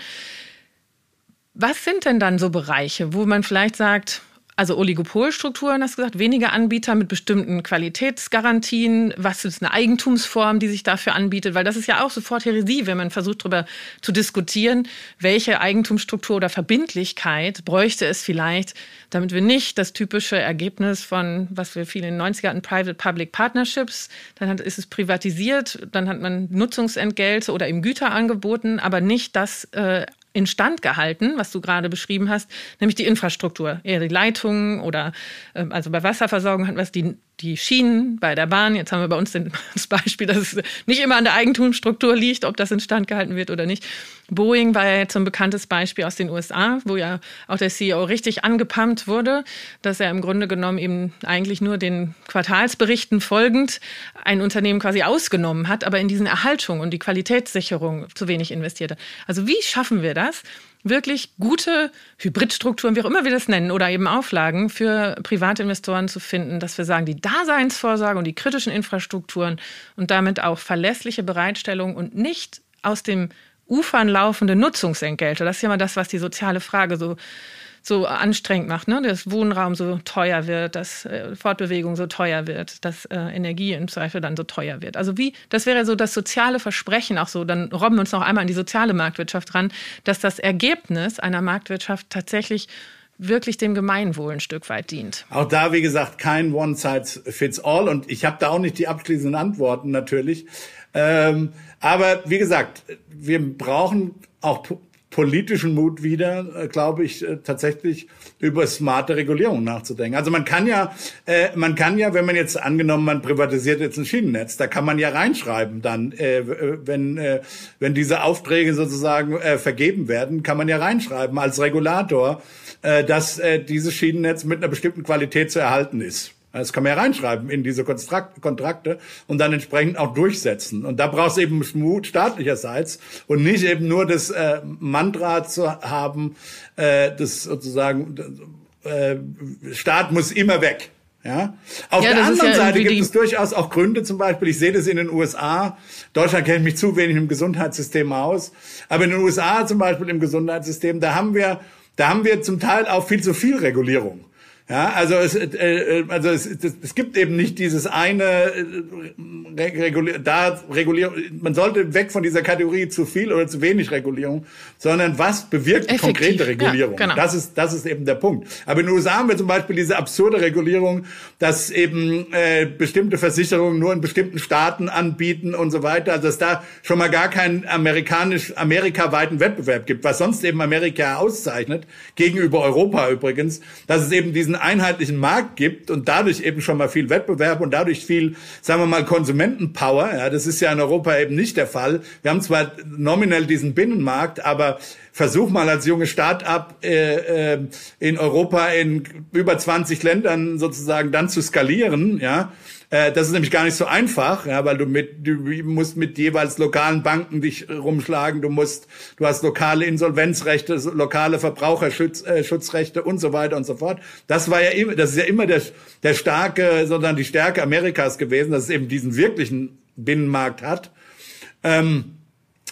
Was sind denn dann so Bereiche, wo man vielleicht sagt, also Oligopolstrukturen, hast du gesagt, weniger Anbieter mit bestimmten Qualitätsgarantien. Was ist eine Eigentumsform, die sich dafür anbietet? Weil das ist ja auch sofort Häresie, wenn man versucht, darüber zu diskutieren, welche Eigentumsstruktur oder Verbindlichkeit bräuchte es vielleicht, damit wir nicht das typische Ergebnis von, was wir viel in den neunziger hatten, Private-Public Partnerships, dann hat, ist es privatisiert, dann hat man Nutzungsentgelte oder eben Güter angeboten, aber nicht das äh, instand gehalten, was du gerade beschrieben hast, nämlich die Infrastruktur, eher die Leitungen oder äh, also bei Wasserversorgung hatten wir es die, die Schienen bei der Bahn. Jetzt haben wir bei uns das Beispiel, dass es nicht immer an der Eigentumsstruktur liegt, ob das instand gehalten wird oder nicht. Boeing war ja jetzt so ein bekanntes Beispiel aus den U S A, wo ja auch der C E O richtig angepumpt wurde, dass er im Grunde genommen eben eigentlich nur den Quartalsberichten folgend ein Unternehmen quasi ausgenommen hat, aber in diesen Erhaltung und die Qualitätssicherung zu wenig investiert hat. Also wie schaffen wir das? Wirklich gute Hybridstrukturen, wie auch immer wir das nennen, oder eben Auflagen für private Investoren zu finden, dass wir sagen, die Daseinsvorsorge und die kritischen Infrastrukturen und damit auch verlässliche Bereitstellung und nicht aus dem Ufern laufende Nutzungsentgelte. Das ist ja mal das, was die soziale Frage so so anstrengend macht, ne? Dass Wohnraum so teuer wird, dass äh, Fortbewegung so teuer wird, dass äh, Energie im Zweifel dann so teuer wird. Also wie, das wäre so das soziale Versprechen auch so, dann robben wir uns noch einmal an die soziale Marktwirtschaft ran, dass das Ergebnis einer Marktwirtschaft tatsächlich wirklich dem Gemeinwohl ein Stück weit dient. Auch da, wie gesagt, kein One-Size-Fits-All und ich habe da auch nicht die abschließenden Antworten natürlich. Ähm, aber wie gesagt, wir brauchen auch politischen Mut wieder, glaube ich, tatsächlich über smarte Regulierung nachzudenken. Also man kann ja, äh, man kann ja, wenn man jetzt angenommen, man privatisiert jetzt ein Schienennetz, da kann man ja reinschreiben dann, äh, wenn äh, wenn diese Aufträge sozusagen äh, vergeben werden, kann man ja reinschreiben als Regulator, äh, dass äh, dieses Schienennetz mit einer bestimmten Qualität zu erhalten ist. Das kann man ja reinschreiben in diese Kontrakte und dann entsprechend auch durchsetzen. Und da brauchst du eben Mut staatlicherseits und nicht eben nur das äh, Mantra zu haben, äh, das sozusagen, äh, Staat muss immer weg. Ja. Auf ja, der anderen ja Seite gibt es durchaus auch Gründe, zum Beispiel, ich sehe das in den U S A, Deutschland kennt mich zu wenig im Gesundheitssystem aus, aber in den U S A zum Beispiel im Gesundheitssystem, da haben wir, da haben wir zum Teil auch viel zu viel Regulierung. Ja, also es, äh, also es, es gibt eben nicht dieses eine äh, Regulier, da Regulierung. Man sollte weg von dieser Kategorie zu viel oder zu wenig Regulierung, sondern was bewirkt die konkrete Regulierung? Ja, genau. Das ist das ist eben der Punkt. Aber in den U S A haben wir zum Beispiel diese absurde Regulierung, dass eben äh, bestimmte Versicherungen nur in bestimmten Staaten anbieten und so weiter. Also dass da schon mal gar keinen amerikanisch amerikaweiten Wettbewerb gibt, was sonst eben Amerika auszeichnet gegenüber Europa übrigens, dass es eben diesen einheitlichen Markt gibt und dadurch eben schon mal viel Wettbewerb und dadurch viel, sagen wir mal, Konsumentenpower. Ja, das ist ja in Europa eben nicht der Fall. Wir haben zwar nominell diesen Binnenmarkt, aber versuch mal als junge Start-up äh, äh, in Europa in über zwanzig Ländern sozusagen dann zu skalieren, ja. Das ist nämlich gar nicht so einfach, ja, weil du mit, du musst mit jeweils lokalen Banken dich rumschlagen, du musst, du hast lokale Insolvenzrechte, lokale Verbraucherschutzrechte und so weiter und so fort. Das war ja immer, das ist ja immer der, der starke, sondern die Stärke Amerikas gewesen, dass es eben diesen wirklichen Binnenmarkt hat. Ähm,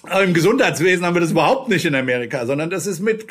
Aber im Gesundheitswesen haben wir das überhaupt nicht in Amerika, sondern das ist mit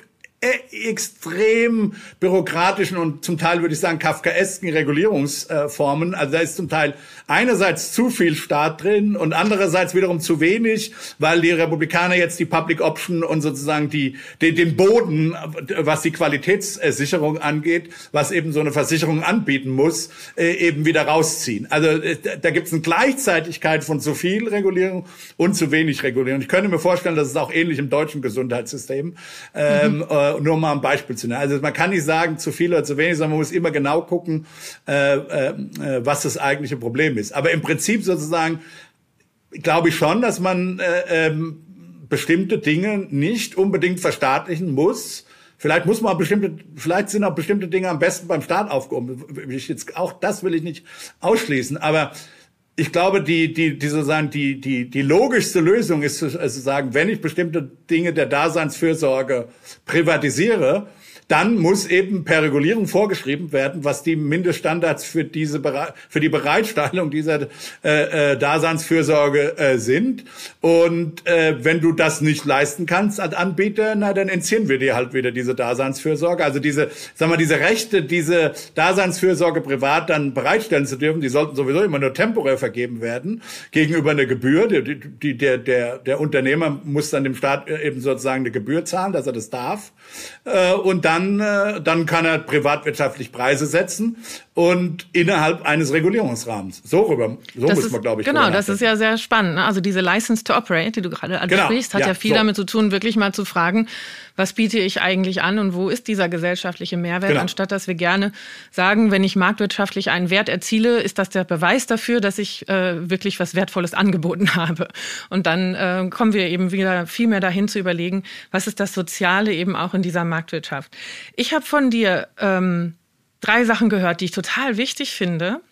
extrem bürokratischen und zum Teil, würde ich sagen, kafkaesken Regulierungsformen. Also da ist zum Teil einerseits zu viel Staat drin und andererseits wiederum zu wenig, weil die Republikaner jetzt die Public Option und sozusagen die, die den Boden, was die Qualitätssicherung angeht, was eben so eine Versicherung anbieten muss, eben wieder rausziehen. Also da gibt es eine Gleichzeitigkeit von zu viel Regulierung und zu wenig Regulierung. Ich könnte mir vorstellen, das ist auch ähnlich im deutschen Gesundheitssystem. Mhm. Ähm, nur mal ein Beispiel zu nennen. Also man kann nicht sagen, zu viel oder zu wenig, sondern man muss immer genau gucken, äh, äh, was das eigentliche Problem ist. Aber im Prinzip sozusagen glaube ich schon, dass man äh, ähm, bestimmte Dinge nicht unbedingt verstaatlichen muss. Vielleicht muss man bestimmte, vielleicht sind auch bestimmte Dinge am besten beim Staat aufgehoben. Ich jetzt, auch das will ich nicht ausschließen, aber ich glaube, die, die, die sozusagen, die, die, die logischste Lösung ist zu also sagen, wenn ich bestimmte Dinge der Daseinsfürsorge privatisiere, dann muss eben per Regulierung vorgeschrieben werden, was die Mindeststandards für diese für die Bereitstellung dieser äh, äh, Daseinsfürsorge äh, sind. Und äh, wenn du das nicht leisten kannst als Anbieter, na dann entziehen wir dir halt wieder diese Daseinsfürsorge. Also diese, sagen wir, diese Rechte, diese Daseinsfürsorge privat dann bereitstellen zu dürfen, die sollten sowieso immer nur temporär vergeben werden gegenüber einer Gebühr. Die, die, der der der Unternehmer muss dann dem Staat eben sozusagen eine Gebühr zahlen, dass er das darf. Äh, und dann Dann, dann kann er privatwirtschaftlich Preise setzen und innerhalb eines Regulierungsrahmens. So rüber, so das muss ist, man, glaube ich, genau, das ist ja sehr spannend. Ne? Also diese License to Operate, die du gerade ansprichst, genau, hat ja, ja viel so. damit zu tun, wirklich mal zu fragen, was biete ich eigentlich an und wo ist dieser gesellschaftliche Mehrwert, genau. anstatt dass wir gerne sagen, wenn ich marktwirtschaftlich einen Wert erziele, ist das der Beweis dafür, dass ich äh, wirklich was Wertvolles angeboten habe. Und dann äh, kommen wir eben wieder viel mehr dahin zu überlegen, was ist das Soziale eben auch in dieser Marktwirtschaft. Ich habe von dir ähm, drei Sachen gehört, die ich total wichtig finde.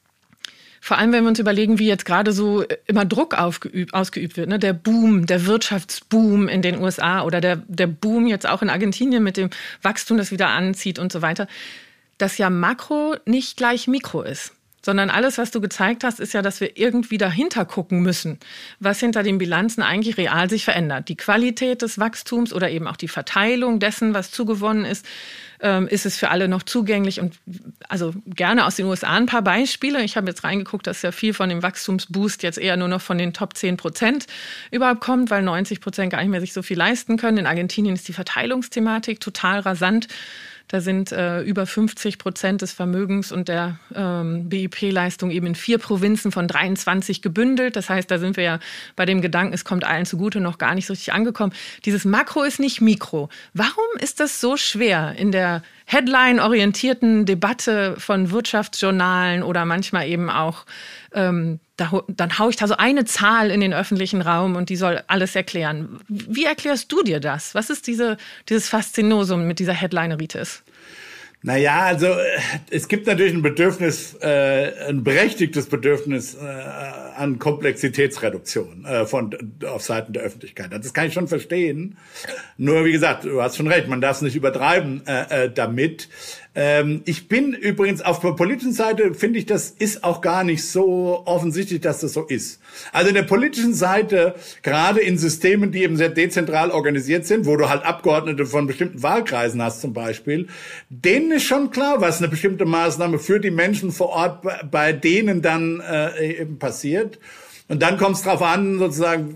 Vor allem, wenn wir uns überlegen, wie jetzt gerade so immer Druck aufgeübt, ausgeübt wird. Ne? Der Boom, der Wirtschaftsboom in den U S A oder der, der Boom jetzt auch in Argentinien mit dem Wachstum, das wieder anzieht und so weiter. Dass ja Makro nicht gleich Mikro ist. Sondern alles, was du gezeigt hast, ist ja, dass wir irgendwie dahinter gucken müssen, was hinter den Bilanzen eigentlich real sich verändert. Die Qualität des Wachstums oder eben auch die Verteilung dessen, was zugewonnen ist, ähm, ist es für alle noch zugänglich. Und also gerne aus den U S A ein paar Beispiele. Ich habe jetzt reingeguckt, dass ja viel von dem Wachstumsboost jetzt eher nur noch von den Top zehn Prozent überhaupt kommt, weil neunzig Prozent gar nicht mehr sich so viel leisten können. In Argentinien ist die Verteilungsthematik total rasant. Da sind äh, über fünfzig Prozent des Vermögens und der ähm, B I P-Leistung eben in vier Provinzen von dreiundzwanzig gebündelt. Das heißt, da sind wir ja bei dem Gedanken, es kommt allen zugute, noch gar nicht so richtig angekommen. Dieses Makro ist nicht Mikro. Warum ist das so schwer in der Headline-orientierten Debatte von Wirtschaftsjournalen oder manchmal eben auch, ähm, da, dann haue ich da so eine Zahl in den öffentlichen Raum und die soll alles erklären. Wie erklärst du dir das? Was ist diese, dieses Faszinosum mit dieser Headlineritis? Naja, also es gibt natürlich ein Bedürfnis, äh, ein berechtigtes Bedürfnis äh, an Komplexitätsreduktion äh, von auf Seiten der Öffentlichkeit. Das kann ich schon verstehen. Nur wie gesagt, du hast schon recht, man darf es nicht übertreiben äh, äh, damit. Ähm, ich bin übrigens auf der politischen Seite, finde ich, das ist auch gar nicht so offensichtlich, dass das so ist. Also in der politischen Seite, gerade in Systemen, die eben sehr dezentral organisiert sind, wo du halt Abgeordnete von bestimmten Wahlkreisen hast zum Beispiel, denen ist schon klar, was eine bestimmte Maßnahme für die Menschen vor Ort bei, bei denen dann äh, eben passiert. Und dann kommt es darauf an, sozusagen,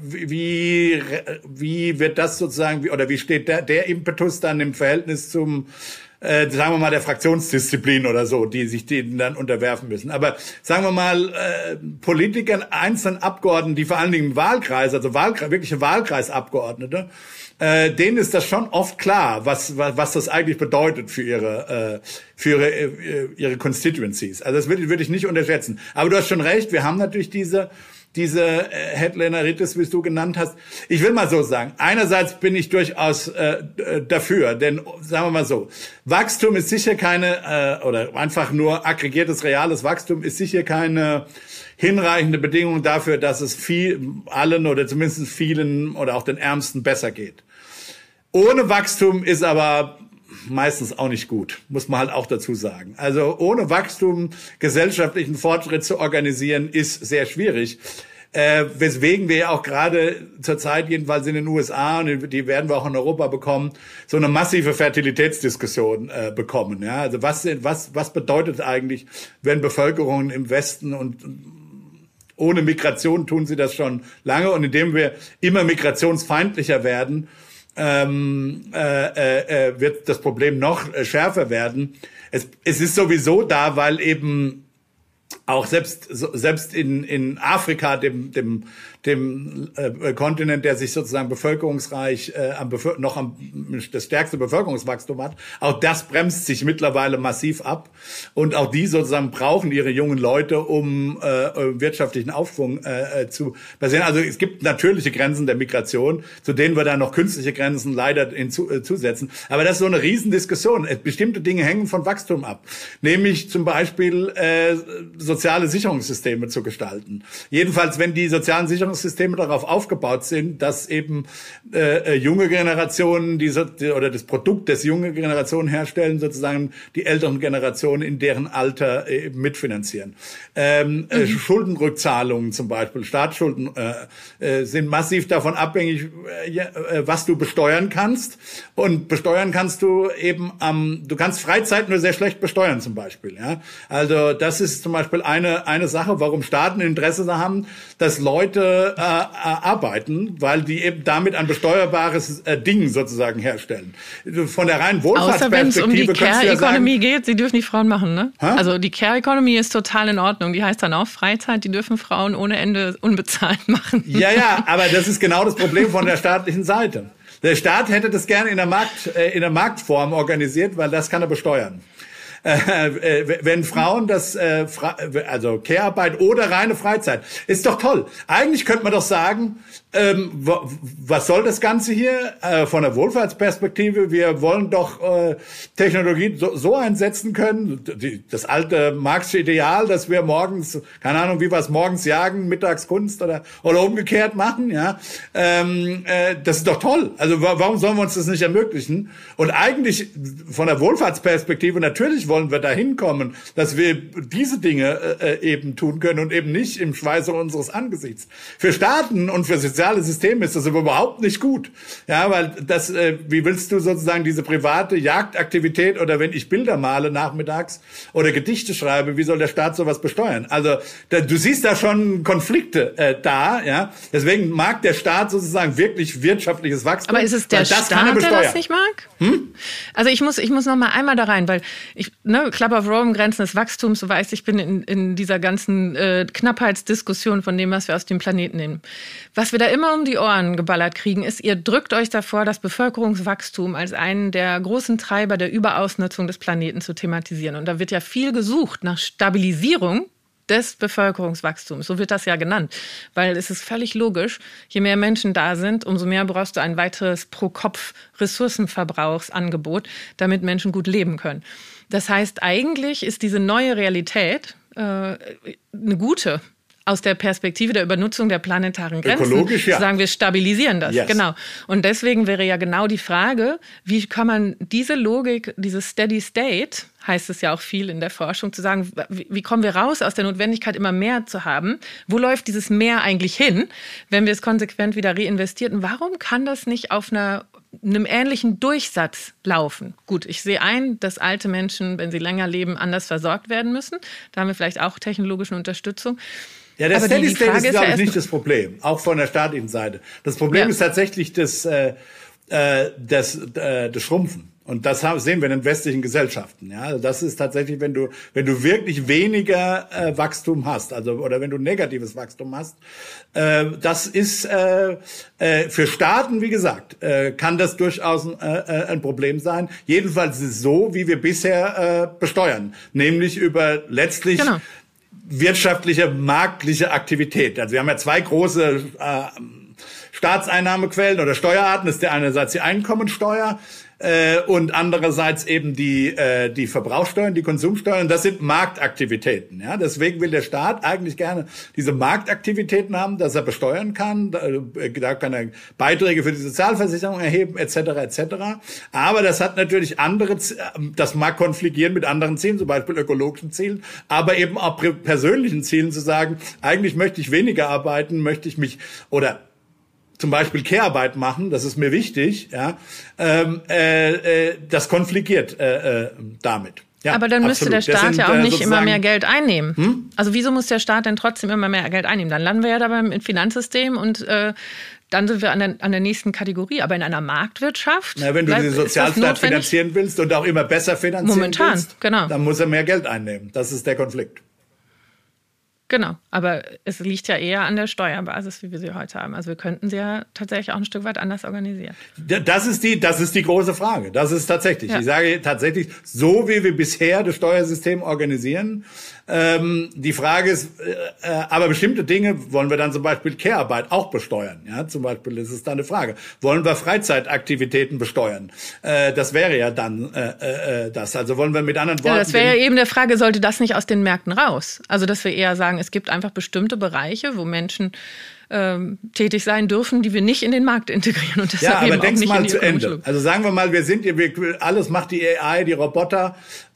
wie wie wird das sozusagen, wie, oder wie steht der, der Impetus dann im Verhältnis zum Äh, sagen wir mal, der Fraktionsdisziplin oder so, die sich denen dann unterwerfen müssen. Aber sagen wir mal, äh, Politikern, einzelnen Abgeordneten, die vor allen Dingen im Wahlkreis, also Wahlkreis, wirkliche Wahlkreisabgeordnete, äh, denen ist das schon oft klar, was was, was das eigentlich bedeutet für ihre äh, für ihre, äh, ihre Constituencies. Also das würde, würde ich nicht unterschätzen. Aber du hast schon recht, wir haben natürlich diese diese äh, Headlineritis, wie du genannt hast. Ich will mal so sagen, einerseits bin ich durchaus äh, dafür, denn sagen wir mal so, Wachstum ist sicher keine, äh, oder einfach nur aggregiertes, reales Wachstum ist sicher keine hinreichende Bedingung dafür, dass es viel, allen oder zumindest vielen oder auch den Ärmsten besser geht. Ohne Wachstum ist aber meistens auch nicht gut, muss man halt auch dazu sagen. Also ohne Wachstum gesellschaftlichen Fortschritt zu organisieren, ist sehr schwierig. Äh, weswegen wir ja auch gerade zurzeit, jedenfalls in den U S A, und die werden wir auch in Europa bekommen, so eine massive Fertilitätsdiskussion äh, bekommen. Ja? Also was, was, was bedeutet eigentlich, wenn Bevölkerungen im Westen und ohne Migration tun sie das schon lange, und indem wir immer migrationsfeindlicher werden, ähm, äh, äh, wird das Problem noch äh, schärfer werden. Es, es ist sowieso da, weil eben auch selbst selbst in in Afrika, dem dem dem äh, Kontinent, der sich sozusagen bevölkerungsreich äh, am Bevölker- noch am das stärkste Bevölkerungswachstum hat, auch das bremst sich mittlerweile massiv ab, und auch die sozusagen brauchen ihre jungen Leute, um äh, wirtschaftlichen Aufschwung äh, zu passieren. Also es gibt natürliche Grenzen der Migration, zu denen wir dann noch künstliche Grenzen leider hinzu, äh, zusetzen. Aber das ist so eine Riesendiskussion. Bestimmte Dinge hängen von Wachstum ab, nämlich zum Beispiel äh, soziale Sicherungssysteme zu gestalten. Jedenfalls, wenn die sozialen Sicherungssysteme darauf aufgebaut sind, dass eben äh, junge Generationen diese, die, oder das Produkt des junge Generationen herstellen, sozusagen die älteren Generationen in deren Alter äh, mitfinanzieren. Ähm, mhm. äh, Schuldenrückzahlungen zum Beispiel, Staatsschulden äh, äh, sind massiv davon abhängig, äh, äh, was du besteuern kannst. Und besteuern kannst du eben am, ähm, du kannst Freizeit nur sehr schlecht besteuern zum Beispiel. Ja? Also das ist zum Beispiel eine eine Sache, warum Staaten Interesse da haben, dass Leute äh, arbeiten, weil die eben damit ein besteuerbares äh, Ding sozusagen herstellen. Von der reinen Wohlfahrtsperspektive. Außer wenn es um die Care ja Economy geht, sie dürfen die Frauen machen, ne? Ha? Also die Care Economy ist total in Ordnung. Die heißt dann auch Freizeit, die dürfen Frauen ohne Ende unbezahlt machen. Ja, ja, aber das ist genau das Problem von der staatlichen Seite. Der Staat hätte das gerne in der Markt, äh, in der Marktform organisiert, weil das kann er besteuern. Äh, äh, wenn Frauen das, äh, fra- also Care-Arbeit oder reine Freizeit, ist doch toll. Eigentlich könnte man doch sagen, ähm, w- was soll das Ganze hier äh, von der Wohlfahrtsperspektive? Wir wollen doch äh, Technologie so, so einsetzen können, die, das alte Marxische Ideal, dass wir morgens, keine Ahnung, wie wir es morgens jagen, mittags Kunst oder oder umgekehrt machen, ja. Ähm, äh, das ist doch toll. Also w- warum sollen wir uns das nicht ermöglichen? Und eigentlich von der Wohlfahrtsperspektive natürlich wollen wir dahin kommen, dass wir diese Dinge äh, eben tun können und eben nicht im Schweiße unseres Angesichts. Für Staaten und für soziale Systeme ist das aber überhaupt nicht gut. Ja, weil das, äh, wie willst du sozusagen diese private Jagdaktivität, oder wenn ich Bilder male nachmittags oder Gedichte schreibe, wie soll der Staat sowas besteuern? Also da, du siehst da schon Konflikte äh, da, ja. Deswegen mag der Staat sozusagen wirklich wirtschaftliches Wachstum. Aber ist es der Staat, der das nicht mag? Hm? Also ich muss, ich muss noch mal einmal da rein, weil ich Ne, Club of Rome, Grenzen des Wachstums, du weißt, ich bin in, in dieser ganzen äh, Knappheitsdiskussion von dem, was wir aus dem Planeten nehmen. Was wir da immer um die Ohren geballert kriegen, ist, ihr drückt euch davor, das Bevölkerungswachstum als einen der großen Treiber der Überausnutzung des Planeten zu thematisieren. Und da wird ja viel gesucht nach Stabilisierung des Bevölkerungswachstums. So wird das ja genannt. Weil es ist völlig logisch, je mehr Menschen da sind, umso mehr brauchst du ein weiteres Pro-Kopf-Ressourcenverbrauchsangebot, damit Menschen gut leben können. Das heißt, eigentlich ist diese neue Realität äh, eine gute aus der Perspektive der Übernutzung der planetaren Grenzen. Ökologisch, ja. Sagen wir, stabilisieren das. Yes. Genau. Und deswegen wäre ja genau die Frage, wie kann man diese Logik, dieses Steady State, heißt es ja auch viel in der Forschung, zu sagen, wie, wie kommen wir raus aus der Notwendigkeit, immer mehr zu haben? Wo läuft dieses Mehr eigentlich hin, wenn wir es konsequent wieder reinvestieren? Warum kann das nicht auf einer einem ähnlichen Durchsatz laufen? Gut, ich sehe ein, dass alte Menschen, wenn sie länger leben, anders versorgt werden müssen. Da haben wir vielleicht auch technologische Unterstützung. Ja, der Steady State ist, glaube ich, ja nicht das Problem, auch von der staatlichen Seite. Das Problem ja. ist tatsächlich das, äh, das, äh, das Schrumpfen. Und das haben, sehen wir in den westlichen Gesellschaften. Ja, also das ist tatsächlich, wenn du, wenn du wirklich weniger äh, Wachstum hast, also oder wenn du negatives Wachstum hast, äh, das ist äh, äh, für Staaten, wie gesagt, äh, kann das durchaus ein, äh, ein Problem sein. Jedenfalls ist es so, wie wir bisher äh, besteuern, nämlich über letztlich genau. wirtschaftliche, marktliche Aktivität. Also wir haben ja zwei große äh, Staatseinnahmequellen oder Steuerarten. Das ist der einerseits die Einkommensteuer. äh, und andererseits eben die äh, die Verbrauchssteuern, die Konsumsteuern. Das sind Marktaktivitäten. Ja, deswegen will der Staat eigentlich gerne diese Marktaktivitäten haben, dass er besteuern kann. Da, da kann er Beiträge für die Sozialversicherung erheben, et cetera, et cetera. Aber das hat natürlich andere, das mag konfligieren mit anderen Zielen, zum Beispiel ökologischen Zielen, aber eben auch persönlichen Zielen, zu sagen, eigentlich möchte ich weniger arbeiten, möchte ich mich oder zum Beispiel Care-Arbeit machen, das ist mir wichtig, ja, ähm, äh, äh, das konfligiert äh, äh, damit. Ja, aber dann müsste absolut. der Staat sind, ja auch äh, nicht immer mehr Geld einnehmen. Hm? Also wieso muss der Staat denn trotzdem immer mehr Geld einnehmen? Dann landen wir ja da beim Finanzsystem und äh, dann sind wir an der, an der nächsten Kategorie. Aber in einer Marktwirtschaft, Na, wenn du den Sozialstaat finanzieren willst und auch immer besser finanzieren Momentan, willst, genau. dann muss er mehr Geld einnehmen. Das ist der Konflikt. Genau, aber es liegt ja eher an der Steuerbasis, wie wir sie heute haben. Also wir könnten sie ja tatsächlich auch ein Stück weit anders organisieren. Das ist die, das ist die große Frage. Das ist tatsächlich. Ja. Ich sage tatsächlich, so wie wir bisher das Steuersystem organisieren. Ähm, die Frage ist, äh, aber bestimmte Dinge wollen wir dann zum Beispiel Care-Arbeit auch besteuern. Ja, zum Beispiel ist es dann eine Frage. Wollen wir Freizeitaktivitäten besteuern? Äh, das wäre ja dann äh, äh, das. Also wollen wir mit anderen Worten. Ja, das wäre ja eben der Frage, sollte das nicht aus den Märkten raus? Also dass wir eher sagen, es gibt einfach bestimmte Bereiche, wo Menschen ähm, tätig sein dürfen, die wir nicht in den Markt integrieren. Und ja, aber eben denk's auch nicht mal in die zu Ende. Logik. Also sagen wir mal, wir sind hier, wir, alles macht die A I, die Roboter,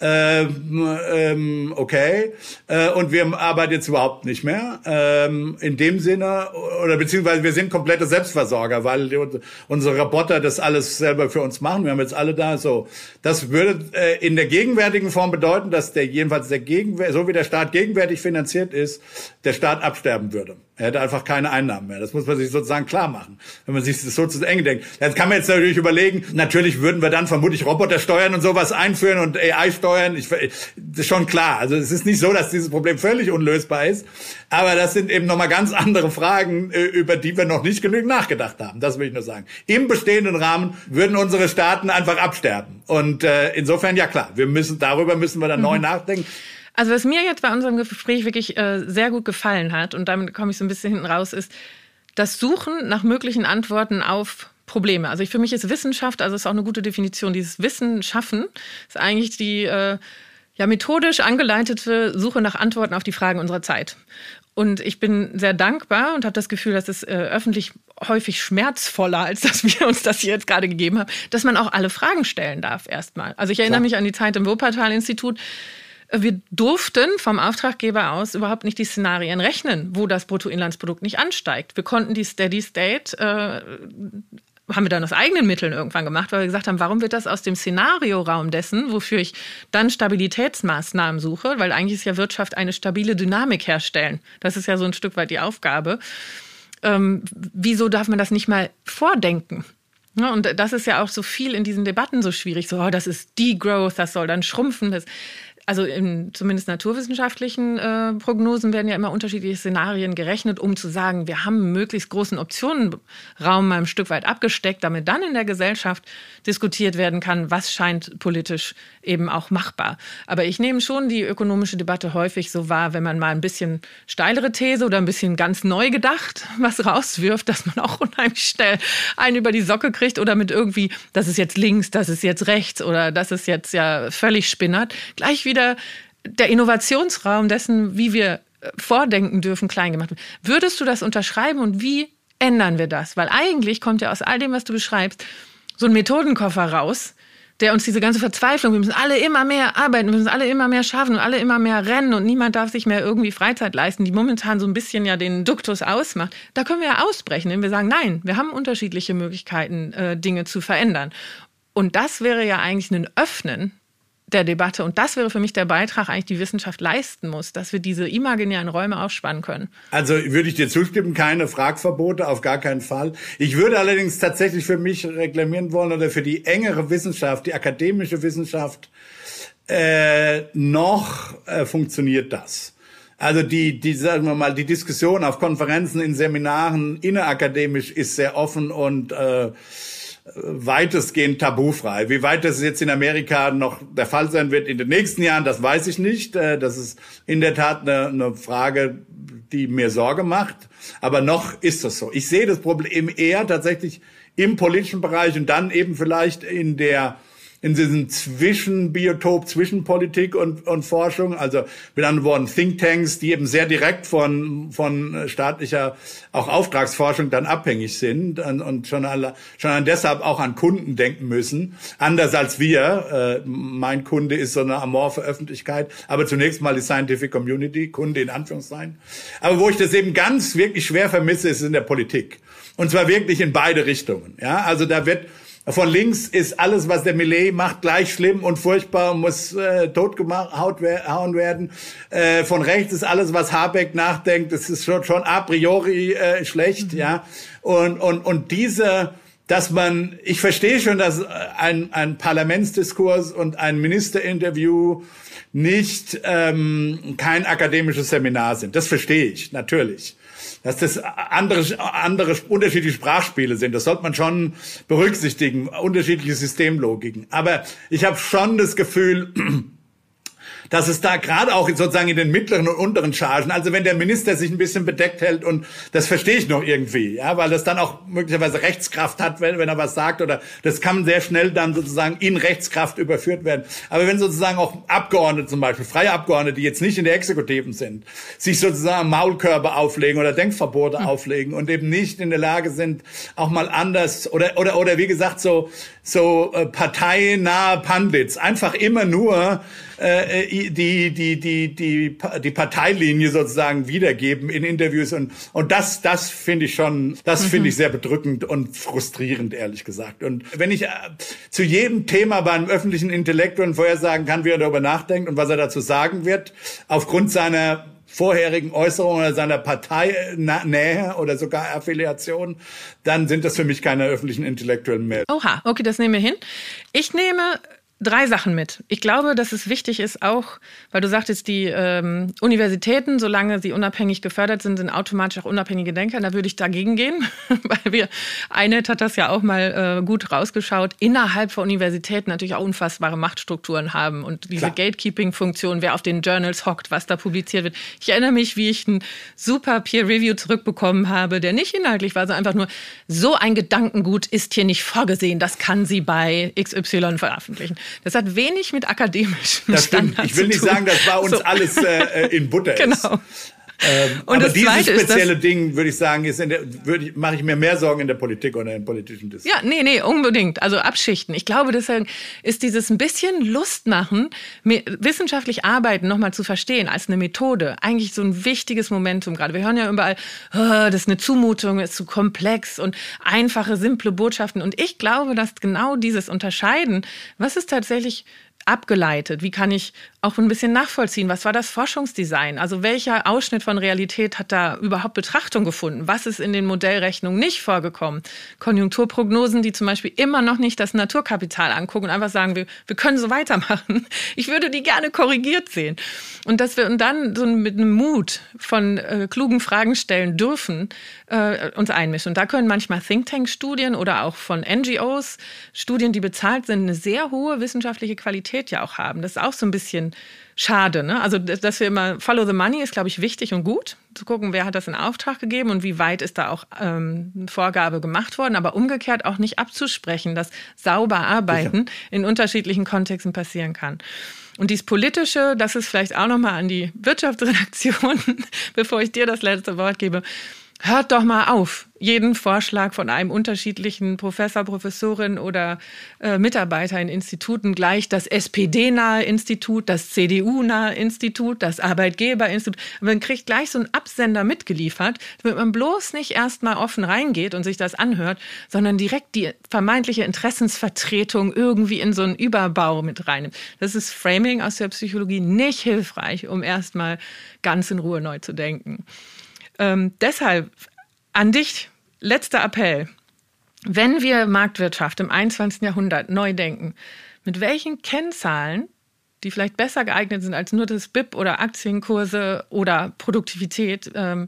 ähm, ähm, okay, äh, und wir arbeiten jetzt überhaupt nicht mehr. Ähm, in dem Sinne, oder beziehungsweise wir sind komplette Selbstversorger, weil die, unsere Roboter das alles selber für uns machen. Wir haben jetzt alle da so. Das würde äh, in der gegenwärtigen Form bedeuten, dass der jedenfalls der Gegenwär, so wie der Staat gegenwärtig finanziert ist, der Staat absterben würde. Er hätte einfach keine Einnahmen mehr. Das muss man sich sozusagen klar machen, wenn man sich das so zu eng denkt. Jetzt kann man jetzt natürlich überlegen, natürlich würden wir dann vermutlich Robotersteuern und sowas einführen und A I-Steuern. Ich, das ist schon klar. Also es ist nicht so, dass dieses Problem völlig unlösbar ist. Aber das sind eben nochmal ganz andere Fragen, über die wir noch nicht genügend nachgedacht haben. Das will ich nur sagen. Im bestehenden Rahmen würden unsere Staaten einfach absterben. Und äh, insofern, ja klar, wir müssen darüber müssen wir dann mhm. neu nachdenken. Also was mir jetzt bei unserem Gespräch wirklich äh, sehr gut gefallen hat, und damit komme ich so ein bisschen hinten raus, ist das Suchen nach möglichen Antworten auf Probleme. Also ich, für mich ist Wissenschaft, also ist auch eine gute Definition, dieses Wissen schaffen, ist eigentlich die äh, ja methodisch angeleitete Suche nach Antworten auf die Fragen unserer Zeit. Und ich bin sehr dankbar und habe das Gefühl, dass es äh, öffentlich häufig schmerzvoller, als dass wir uns das hier jetzt gerade gegeben haben, dass man auch alle Fragen stellen darf erstmal. Also ich erinnere Klar. mich an die Zeit im Wuppertal-Institut. Wir durften vom Auftraggeber aus überhaupt nicht die Szenarien rechnen, wo das Bruttoinlandsprodukt nicht ansteigt. Wir konnten die Steady State, äh, haben wir dann aus eigenen Mitteln irgendwann gemacht, weil wir gesagt haben, warum wird das aus dem Szenarioraum dessen, wofür ich dann Stabilitätsmaßnahmen suche, weil eigentlich ist ja Wirtschaft eine stabile Dynamik herstellen. Das ist ja so ein Stück weit die Aufgabe. Ähm, wieso darf man das nicht mal vordenken? Ja, und das ist ja auch so viel in diesen Debatten so schwierig. So, oh, das ist Degrowth, das soll dann schrumpfen. Das Also in zumindest naturwissenschaftlichen äh, Prognosen werden ja immer unterschiedliche Szenarien gerechnet, um zu sagen, wir haben einen möglichst großen Optionenraum mal ein Stück weit abgesteckt, damit dann in der Gesellschaft diskutiert werden kann, was scheint politisch eben auch machbar. Aber ich nehme schon die ökonomische Debatte häufig so wahr, wenn man mal ein bisschen steilere These oder ein bisschen ganz neu gedacht was rauswirft, dass man auch unheimlich schnell einen über die Socke kriegt oder mit irgendwie, das ist jetzt links, das ist jetzt rechts oder das ist jetzt ja völlig spinnert. Gleich wieder der Innovationsraum dessen, wie wir vordenken dürfen, klein gemacht wird. Würdest du das unterschreiben und wie ändern wir das? Weil eigentlich kommt ja aus all dem, was du beschreibst, so ein Methodenkoffer raus, der uns diese ganze Verzweiflung, wir müssen alle immer mehr arbeiten, wir müssen alle immer mehr schaffen und alle immer mehr rennen und niemand darf sich mehr irgendwie Freizeit leisten, die momentan so ein bisschen ja den Duktus ausmacht. Da können wir ja ausbrechen, indem wir sagen, nein, wir haben unterschiedliche Möglichkeiten, Dinge zu verändern. Und das wäre ja eigentlich ein Öffnen der Debatte. Und das wäre für mich der Beitrag, eigentlich die Wissenschaft leisten muss, dass wir diese imaginären Räume aufspannen können. Also würde ich dir zustimmen, keine Fragverbote, auf gar keinen Fall. Ich würde allerdings tatsächlich für mich reklamieren wollen oder für die engere Wissenschaft, die akademische Wissenschaft, äh, noch äh, funktioniert das. Also die, die, sagen wir mal, die Diskussion auf Konferenzen, in Seminaren, innerakademisch ist sehr offen und äh, weitestgehend tabufrei. Wie weit das jetzt in Amerika noch der Fall sein wird in den nächsten Jahren, das weiß ich nicht. Das ist in der Tat eine, eine Frage, die mir Sorge macht. Aber noch ist das so. Ich sehe das Problem eher tatsächlich im politischen Bereich und dann eben vielleicht in der in diesem Zwischenbiotop zwischen Politik und, und Forschung, also mit anderen Worten Thinktanks, die eben sehr direkt von von staatlicher auch Auftragsforschung dann abhängig sind und, und schon, alle, schon deshalb auch an Kunden denken müssen, anders als wir. Äh, mein Kunde ist so eine amorphe Öffentlichkeit, aber zunächst mal die Scientific Community, Kunde in Anführungszeichen. Aber wo ich das eben ganz wirklich schwer vermisse, ist in der Politik. Und zwar wirklich in beide Richtungen. Ja, also da wird von links ist alles, was der Millet macht, gleich schlimm und furchtbar und muss äh, totgehauen werden. Äh, von rechts ist alles, was Habeck nachdenkt, das ist schon, schon a priori äh, schlecht, mhm. ja. Und, und, und diese, dass man, ich verstehe schon, dass ein, ein Parlamentsdiskurs und ein Ministerinterview nicht ähm, kein akademisches Seminar sind. Das verstehe ich, natürlich. Dass das andere, andere unterschiedliche Sprachspiele sind. Das sollte man schon berücksichtigen, unterschiedliche Systemlogiken. Aber ich habe schon das Gefühl, dass es da gerade auch sozusagen in den mittleren und unteren Chargen, also wenn der Minister sich ein bisschen bedeckt hält, und das verstehe ich noch irgendwie, ja, weil das dann auch möglicherweise Rechtskraft hat, wenn, wenn er was sagt, oder das kann sehr schnell dann sozusagen in Rechtskraft überführt werden. Aber wenn sozusagen auch Abgeordnete zum Beispiel, freie Abgeordnete, die jetzt nicht in der Exekutiven sind, sich sozusagen Maulkörbe auflegen oder Denkverbote hm. auflegen und eben nicht in der Lage sind, auch mal anders oder oder oder wie gesagt so so äh, parteinahe Pundits einfach immer nur äh, die die die die die Parteilinie sozusagen wiedergeben in Interviews, und und das das finde ich schon, das mhm. finde ich sehr bedrückend und frustrierend, ehrlich gesagt. Und wenn ich äh, zu jedem Thema beim öffentlichen Intellektuellen vorhersagen kann, wie er darüber nachdenkt und was er dazu sagen wird, aufgrund seiner vorherigen Äußerungen oder seiner Parteinähe oder sogar Affiliation, dann sind das für mich keine öffentlichen Intellektuellen mehr. Oha, okay, das nehmen wir hin. Ich nehme drei Sachen mit. Ich glaube, dass es wichtig ist auch, weil du sagtest, die ähm, Universitäten, solange sie unabhängig gefördert sind, sind automatisch auch unabhängige Denker. Da würde ich dagegen gehen, weil wir, Einet hat das ja auch mal äh, gut rausgeschaut, innerhalb von Universitäten natürlich auch unfassbare Machtstrukturen haben und diese Gatekeeping-Funktion, wer auf den Journals hockt, was da publiziert wird. Ich erinnere mich, wie ich ein super Peer-Review zurückbekommen habe, der nicht inhaltlich war, sondern einfach nur, so ein Gedankengut ist hier nicht vorgesehen, das kann sie bei X Y veröffentlichen. Das hat wenig mit akademischen Das stimmt. Ich will nicht sagen, das war uns so. alles äh, in Butter ist. Genau. Ähm, und aber das dieses Zweite spezielle ist, Ding, würde ich sagen, ist in der, würde ich, mache ich mir mehr Sorgen in der Politik oder im politischen Diskurs. Ja, nee, nee, unbedingt. Also abschichten. Ich glaube, deshalb ist dieses ein bisschen Lust machen, wissenschaftlich arbeiten nochmal zu verstehen als eine Methode, eigentlich so ein wichtiges Momentum gerade. Wir hören ja überall, oh, das ist eine Zumutung, ist zu komplex und einfache, simple Botschaften. Und ich glaube, dass genau dieses Unterscheiden, was ist tatsächlich abgeleitet? Wie kann ich auch ein bisschen nachvollziehen? Was war das Forschungsdesign? Also welcher Ausschnitt von Realität hat da überhaupt Betrachtung gefunden? Was ist in den Modellrechnungen nicht vorgekommen? Konjunkturprognosen, die zum Beispiel immer noch nicht das Naturkapital angucken und einfach sagen, wir, wir können so weitermachen. Ich würde die gerne korrigiert sehen. Und dass wir dann so mit einem Mut von äh, klugen Fragen stellen dürfen, äh, uns einmischen. Und da können manchmal Think-Tank-Studien oder auch von N G Os, Studien, die bezahlt sind, eine sehr hohe wissenschaftliche Qualität ja auch haben. Das ist auch so ein bisschen schade, ne? Also, dass wir immer, follow the money ist, glaube ich, wichtig und gut, zu gucken, wer hat das in Auftrag gegeben und wie weit ist da auch ähm, eine Vorgabe gemacht worden, aber umgekehrt auch nicht abzusprechen, dass sauber Arbeiten Sicher. in unterschiedlichen Kontexten passieren kann. Und dies Politische, das ist vielleicht auch nochmal an die Wirtschaftsredaktion, bevor ich dir das letzte Wort gebe. Hört doch mal auf, jeden Vorschlag von einem unterschiedlichen Professor, Professorin oder äh, Mitarbeiter in Instituten gleich das S P D-nahe Institut, das C D U-nahe Institut, das Arbeitgeberinstitut. Man kriegt gleich so einen Absender mitgeliefert, damit man bloß nicht erst mal offen reingeht und sich das anhört, sondern direkt die vermeintliche Interessensvertretung irgendwie in so einen Überbau mit reinnimmt. Das ist Framing aus der Psychologie nicht hilfreich, um erst mal ganz in Ruhe neu zu denken. Ähm, deshalb an dich, letzter Appell. Wenn wir Marktwirtschaft im einundzwanzigsten Jahrhundert neu denken, mit welchen Kennzahlen, die vielleicht besser geeignet sind als nur das B I P oder Aktienkurse oder Produktivität, ähm,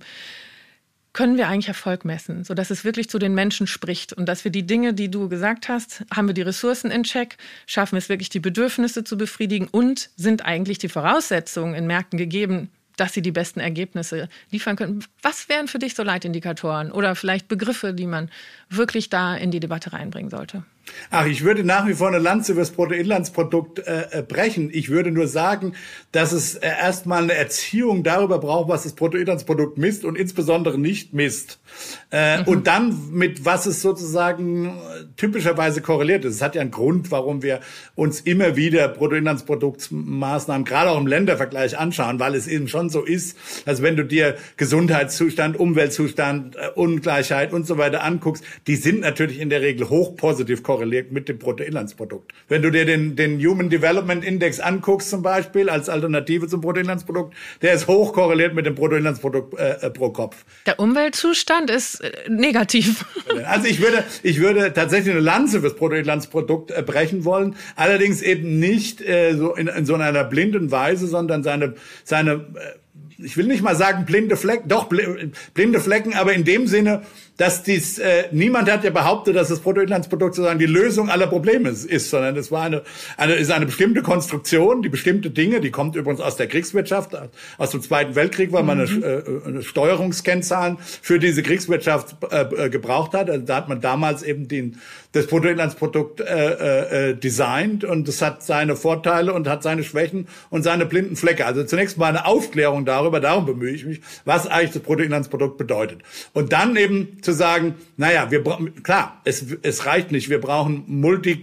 können wir eigentlich Erfolg messen, sodass es wirklich zu den Menschen spricht und dass wir die Dinge, die du gesagt hast, haben wir die Ressourcen in Check, schaffen es wirklich, die Bedürfnisse zu befriedigen und sind eigentlich die Voraussetzungen in Märkten gegeben, dass sie die besten Ergebnisse liefern können. Was wären für dich so Leitindikatoren oder vielleicht Begriffe, die man wirklich da in die Debatte reinbringen sollte? Ach, ich würde nach wie vor eine Lanze über das Bruttoinlandsprodukt äh, brechen. Ich würde nur sagen, dass es äh, erstmal eine Erziehung darüber braucht, was das Bruttoinlandsprodukt misst und insbesondere nicht misst. Äh, mhm. Und dann mit was es sozusagen typischerweise korreliert ist. Es hat ja einen Grund, warum wir uns immer wieder Bruttoinlandsproduktsmaßnahmen, gerade auch im Ländervergleich, anschauen, weil es eben schon so ist, dass wenn du dir Gesundheitszustand, Umweltzustand, äh, Ungleichheit und so weiter anguckst, die sind natürlich in der Regel hochpositiv korreliert. korreliert mit dem Bruttoinlandsprodukt. Wenn du dir den, den Human Development Index anguckst zum Beispiel als Alternative zum Bruttoinlandsprodukt, der ist hoch korreliert mit dem Bruttoinlandsprodukt äh, pro Kopf. Der Umweltzustand ist äh, negativ. Also ich würde, ich würde tatsächlich eine Lanze fürs Bruttoinlandsprodukt äh, brechen wollen, allerdings eben nicht äh, so in, in so einer blinden Weise, sondern seine, seine äh, ich will nicht mal sagen blinde Flecken, doch blinde Flecken, aber in dem Sinne, dass dies, äh, niemand hat ja behauptet, dass das Bruttoinlandsprodukt sozusagen die Lösung aller Probleme ist, ist sondern es war eine, eine, ist eine bestimmte Konstruktion, die bestimmte Dinge, die kommt übrigens aus der Kriegswirtschaft, aus dem Zweiten Weltkrieg, weil man mhm. eine, äh, eine Steuerungskennzahlen für diese Kriegswirtschaft äh, gebraucht hat. Also da hat man damals eben den, das Bruttoinlandsprodukt äh, äh, designt und es hat seine Vorteile und hat seine Schwächen und seine blinden Flecke. Also zunächst mal eine Aufklärung darüber, darum bemühe ich mich, was eigentlich das Bruttoinlandsprodukt bedeutet. Und dann eben zu sagen, naja, wir klar, es, es reicht nicht, wir brauchen Multi,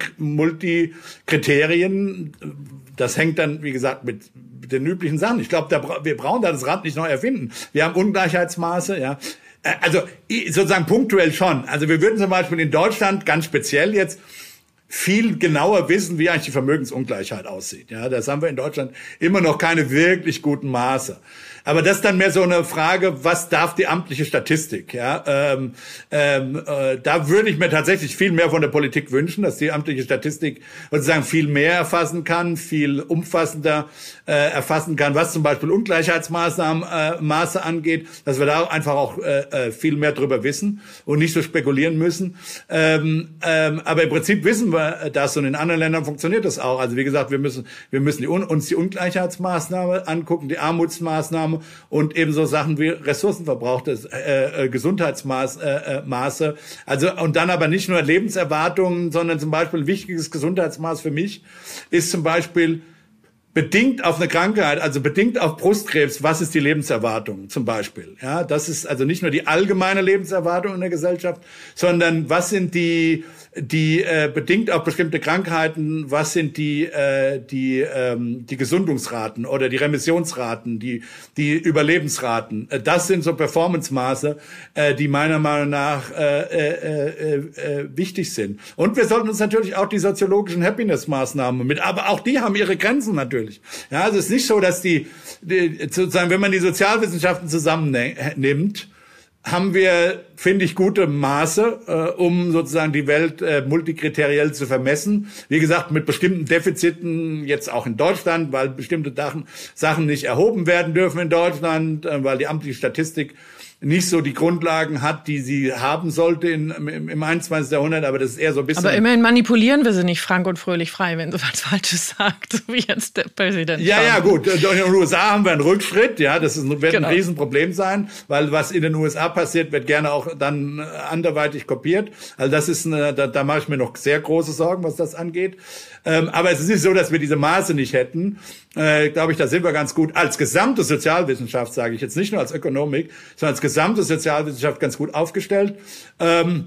Multi-Kriterien. Das hängt dann, wie gesagt, mit, mit den üblichen Sachen. Ich glaube, da, wir brauchen da das Rad nicht neu erfinden. Wir haben Ungleichheitsmaße, ja. Also sozusagen punktuell schon. Also wir würden zum Beispiel in Deutschland ganz speziell jetzt viel genauer wissen, wie eigentlich die Vermögensungleichheit aussieht. Ja, das haben wir in Deutschland immer noch keine wirklich guten Maße. Aber das ist dann mehr so eine Frage, was darf die amtliche Statistik? Ja, ähm, ähm, äh, da würde ich mir tatsächlich viel mehr von der Politik wünschen, dass die amtliche Statistik sozusagen viel mehr erfassen kann, viel umfassender äh, erfassen kann, was zum Beispiel Ungleichheitsmaßnahmen äh, Maße angeht, dass wir da einfach auch äh, viel mehr drüber wissen und nicht so spekulieren müssen. Ähm, ähm, aber im Prinzip wissen wir das und in anderen Ländern funktioniert das auch. Also wie gesagt, wir müssen wir müssen die, uns die Ungleichheitsmaßnahme angucken, die Armutsmaßnahme und ebenso Sachen wie Ressourcenverbrauch, das äh, Gesundheitsmaße, äh, Maße. Also und dann aber nicht nur Lebenserwartungen, sondern zum Beispiel ein wichtiges Gesundheitsmaß für mich ist zum Beispiel bedingt auf eine Krankheit, also bedingt auf Brustkrebs, was ist die Lebenserwartung zum Beispiel? Ja, das ist also nicht nur die allgemeine Lebenserwartung in der Gesellschaft, sondern was sind die die äh, bedingt auf bestimmte Krankheiten, was sind die äh, die ähm, die Gesundungsraten oder die Remissionsraten, die die Überlebensraten. Äh, das sind so Performance-Maße, äh, die meiner Meinung nach äh, äh, äh, äh, wichtig sind. Und wir sollten uns natürlich auch die soziologischen Happiness-Maßnahmen mit, aber auch die haben ihre Grenzen natürlich. Ja, also es ist nicht so, dass die, die sozusagen, wenn man die Sozialwissenschaften zusammennimmt, haben wir, finde ich, gute Maße, äh, um sozusagen die Welt äh, multikriteriell zu vermessen. Wie gesagt, mit bestimmten Defiziten, jetzt auch in Deutschland, weil bestimmte Sachen, Sachen nicht erhoben werden dürfen in Deutschland, äh, weil die amtliche Statistik nicht so die Grundlagen hat, die sie haben sollte in, im, im einundzwanzigsten Jahrhundert, aber das ist eher so ein bisschen... Aber immerhin manipulieren wir sie nicht frank und fröhlich frei, wenn sie was Falsches sagt, so wie jetzt der Präsident. Ja, Trump. ja, gut. In den U S A haben wir einen Rückschritt, ja, das ist, wird genau. ein Riesenproblem sein, weil was in den U S A passiert, wird gerne auch dann anderweitig kopiert. Also das ist eine, da, da mache ich mir noch sehr große Sorgen, was das angeht. Ähm, aber es ist nicht so, dass wir diese Maße nicht hätten. Äh, glaube ich, da sind wir ganz gut als gesamte Sozialwissenschaft, sage ich jetzt nicht nur als Ökonomik, sondern als gesamte Sozialwissenschaft ganz gut aufgestellt. Ähm,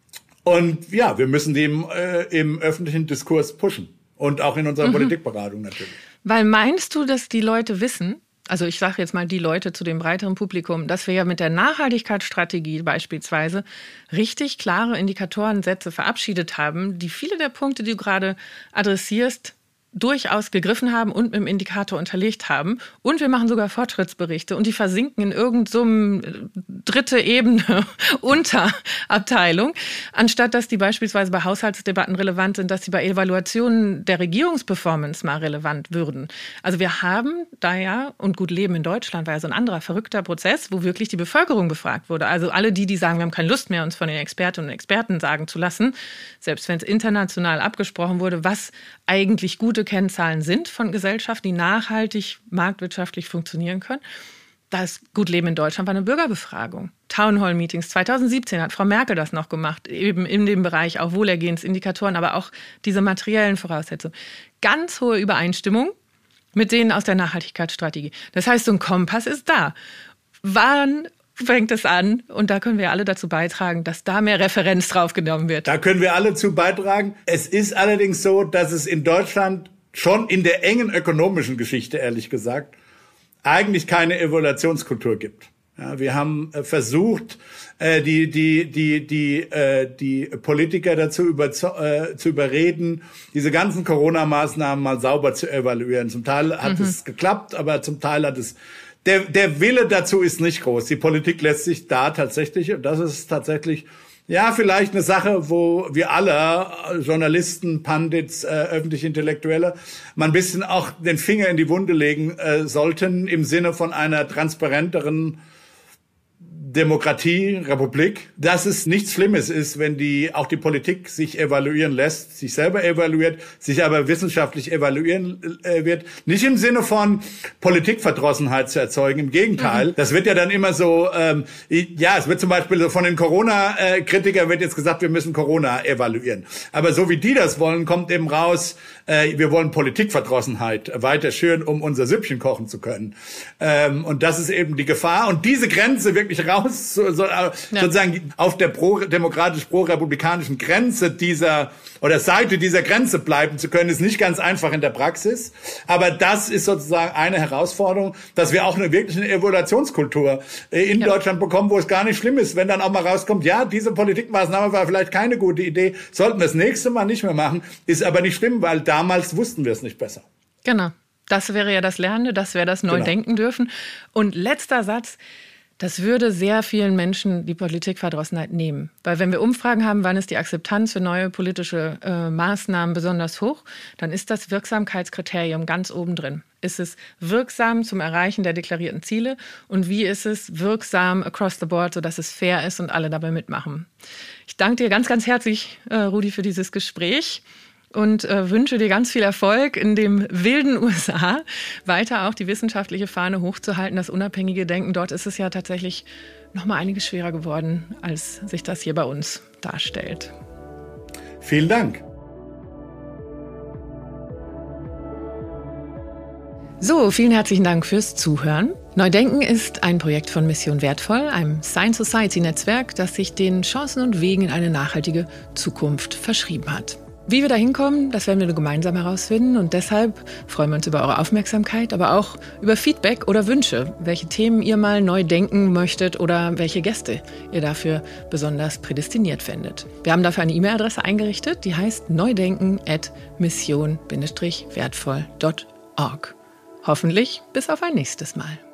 und ja, wir müssen die im, äh, im öffentlichen Diskurs pushen und auch in unserer mhm. Politikberatung natürlich. Weil meinst du, dass die Leute wissen, also ich sage jetzt mal die Leute zu dem breiteren Publikum, dass wir ja mit der Nachhaltigkeitsstrategie beispielsweise richtig klare Indikatorensätze verabschiedet haben, die viele der Punkte, die du gerade adressierst, durchaus gegriffen haben und mit dem Indikator unterlegt haben. Und wir machen sogar Fortschrittsberichte und die versinken in irgendeinem so dritte Ebene Unterabteilung, anstatt dass die beispielsweise bei Haushaltsdebatten relevant sind, dass die bei Evaluationen der Regierungsperformance mal relevant würden. Also wir haben da ja, und Gut Leben in Deutschland war ja so ein anderer verrückter Prozess, wo wirklich die Bevölkerung befragt wurde. Also alle die, die sagen, wir haben keine Lust mehr, uns von den Expertinnen und Experten sagen zu lassen, selbst wenn es international abgesprochen wurde, was eigentlich gute gute Kennzahlen sind von Gesellschaften, die nachhaltig marktwirtschaftlich funktionieren können. Das Gut Leben in Deutschland war eine Bürgerbefragung. Townhall-Meetings. zweitausendsiebzehn hat Frau Merkel das noch gemacht, eben in dem Bereich auch Wohlergehensindikatoren, aber auch diese materiellen Voraussetzungen. Ganz hohe Übereinstimmung mit denen aus der Nachhaltigkeitsstrategie. Das heißt, so ein Kompass ist da. Wann fängt es an? Und da können wir alle dazu beitragen, dass da mehr Referenz drauf genommen wird. Da können wir alle zu beitragen. Es ist allerdings so, dass es in Deutschland schon in der engen ökonomischen Geschichte, ehrlich gesagt, eigentlich keine Evaluationskultur gibt. Ja, wir haben äh, versucht, äh, die die die die äh, die Politiker dazu über, äh, zu überreden, diese ganzen Corona-Maßnahmen mal sauber zu evaluieren. Zum Teil hat mhm. es geklappt, aber zum Teil hat es der der Wille dazu ist nicht groß. Die Politik lässt sich da tatsächlich, und das ist tatsächlich ja vielleicht eine Sache, wo wir alle Journalisten, Pandits, äh, öffentliche Intellektuelle mal ein bisschen auch den Finger in die Wunde legen äh, sollten im Sinne von einer transparenteren Demokratie, Republik, dass es nichts Schlimmes ist, wenn die auch die Politik sich evaluieren lässt, sich selber evaluiert, sich aber wissenschaftlich evaluieren äh, wird. Nicht im Sinne von Politikverdrossenheit zu erzeugen, im Gegenteil. Mhm. Das wird ja dann immer so, ähm, ja, es wird zum Beispiel so von den Corona-Kritikern wird jetzt gesagt, wir müssen Corona evaluieren. Aber so wie die das wollen, kommt eben raus, äh, wir wollen Politikverdrossenheit weiter schüren, um unser Süppchen kochen zu können. Ähm, und das ist eben die Gefahr. Und diese Grenze wirklich raus So, so, ja. sozusagen auf der pro, demokratisch pro-republikanischen Grenze dieser oder Seite dieser Grenze bleiben zu können, ist nicht ganz einfach in der Praxis. Aber das ist sozusagen eine Herausforderung, dass wir auch eine wirkliche Evaluationskultur in ja. Deutschland bekommen, wo es gar nicht schlimm ist, wenn dann auch mal rauskommt, ja, diese Politikmaßnahme war vielleicht keine gute Idee, sollten wir das nächste Mal nicht mehr machen, ist aber nicht schlimm, weil damals wussten wir es nicht besser. Genau, das wäre ja das Lernende, das wäre das Neu-Denken genau. dürfen. Und letzter Satz. Das würde sehr vielen Menschen die Politikverdrossenheit nehmen. Weil wenn wir Umfragen haben, wann ist die Akzeptanz für neue politische äh, Maßnahmen besonders hoch, dann ist das Wirksamkeitskriterium ganz oben drin. Ist es wirksam zum Erreichen der deklarierten Ziele und wie ist es wirksam across the board, sodass es fair ist und alle dabei mitmachen. Ich danke dir ganz, ganz herzlich, äh, Rudi, für dieses Gespräch. Und äh, wünsche dir ganz viel Erfolg in dem wilden U S A, weiter auch die wissenschaftliche Fahne hochzuhalten, das unabhängige Denken. Dort ist es ja tatsächlich noch mal einiges schwerer geworden, als sich das hier bei uns darstellt. Vielen Dank. So, vielen herzlichen Dank fürs Zuhören. Neu-Denken ist ein Projekt von Mission Wertvoll, einem Science-Society-Netzwerk, das sich den Chancen und Wegen in eine nachhaltige Zukunft verschrieben hat. Wie wir da hinkommen, das werden wir gemeinsam herausfinden und deshalb freuen wir uns über eure Aufmerksamkeit, aber auch über Feedback oder Wünsche, welche Themen ihr mal neu denken möchtet oder welche Gäste ihr dafür besonders prädestiniert findet. Wir haben dafür eine E-Mail-Adresse eingerichtet, die heißt neudenken at mission wertvoll punkt org. Hoffentlich bis auf ein nächstes Mal.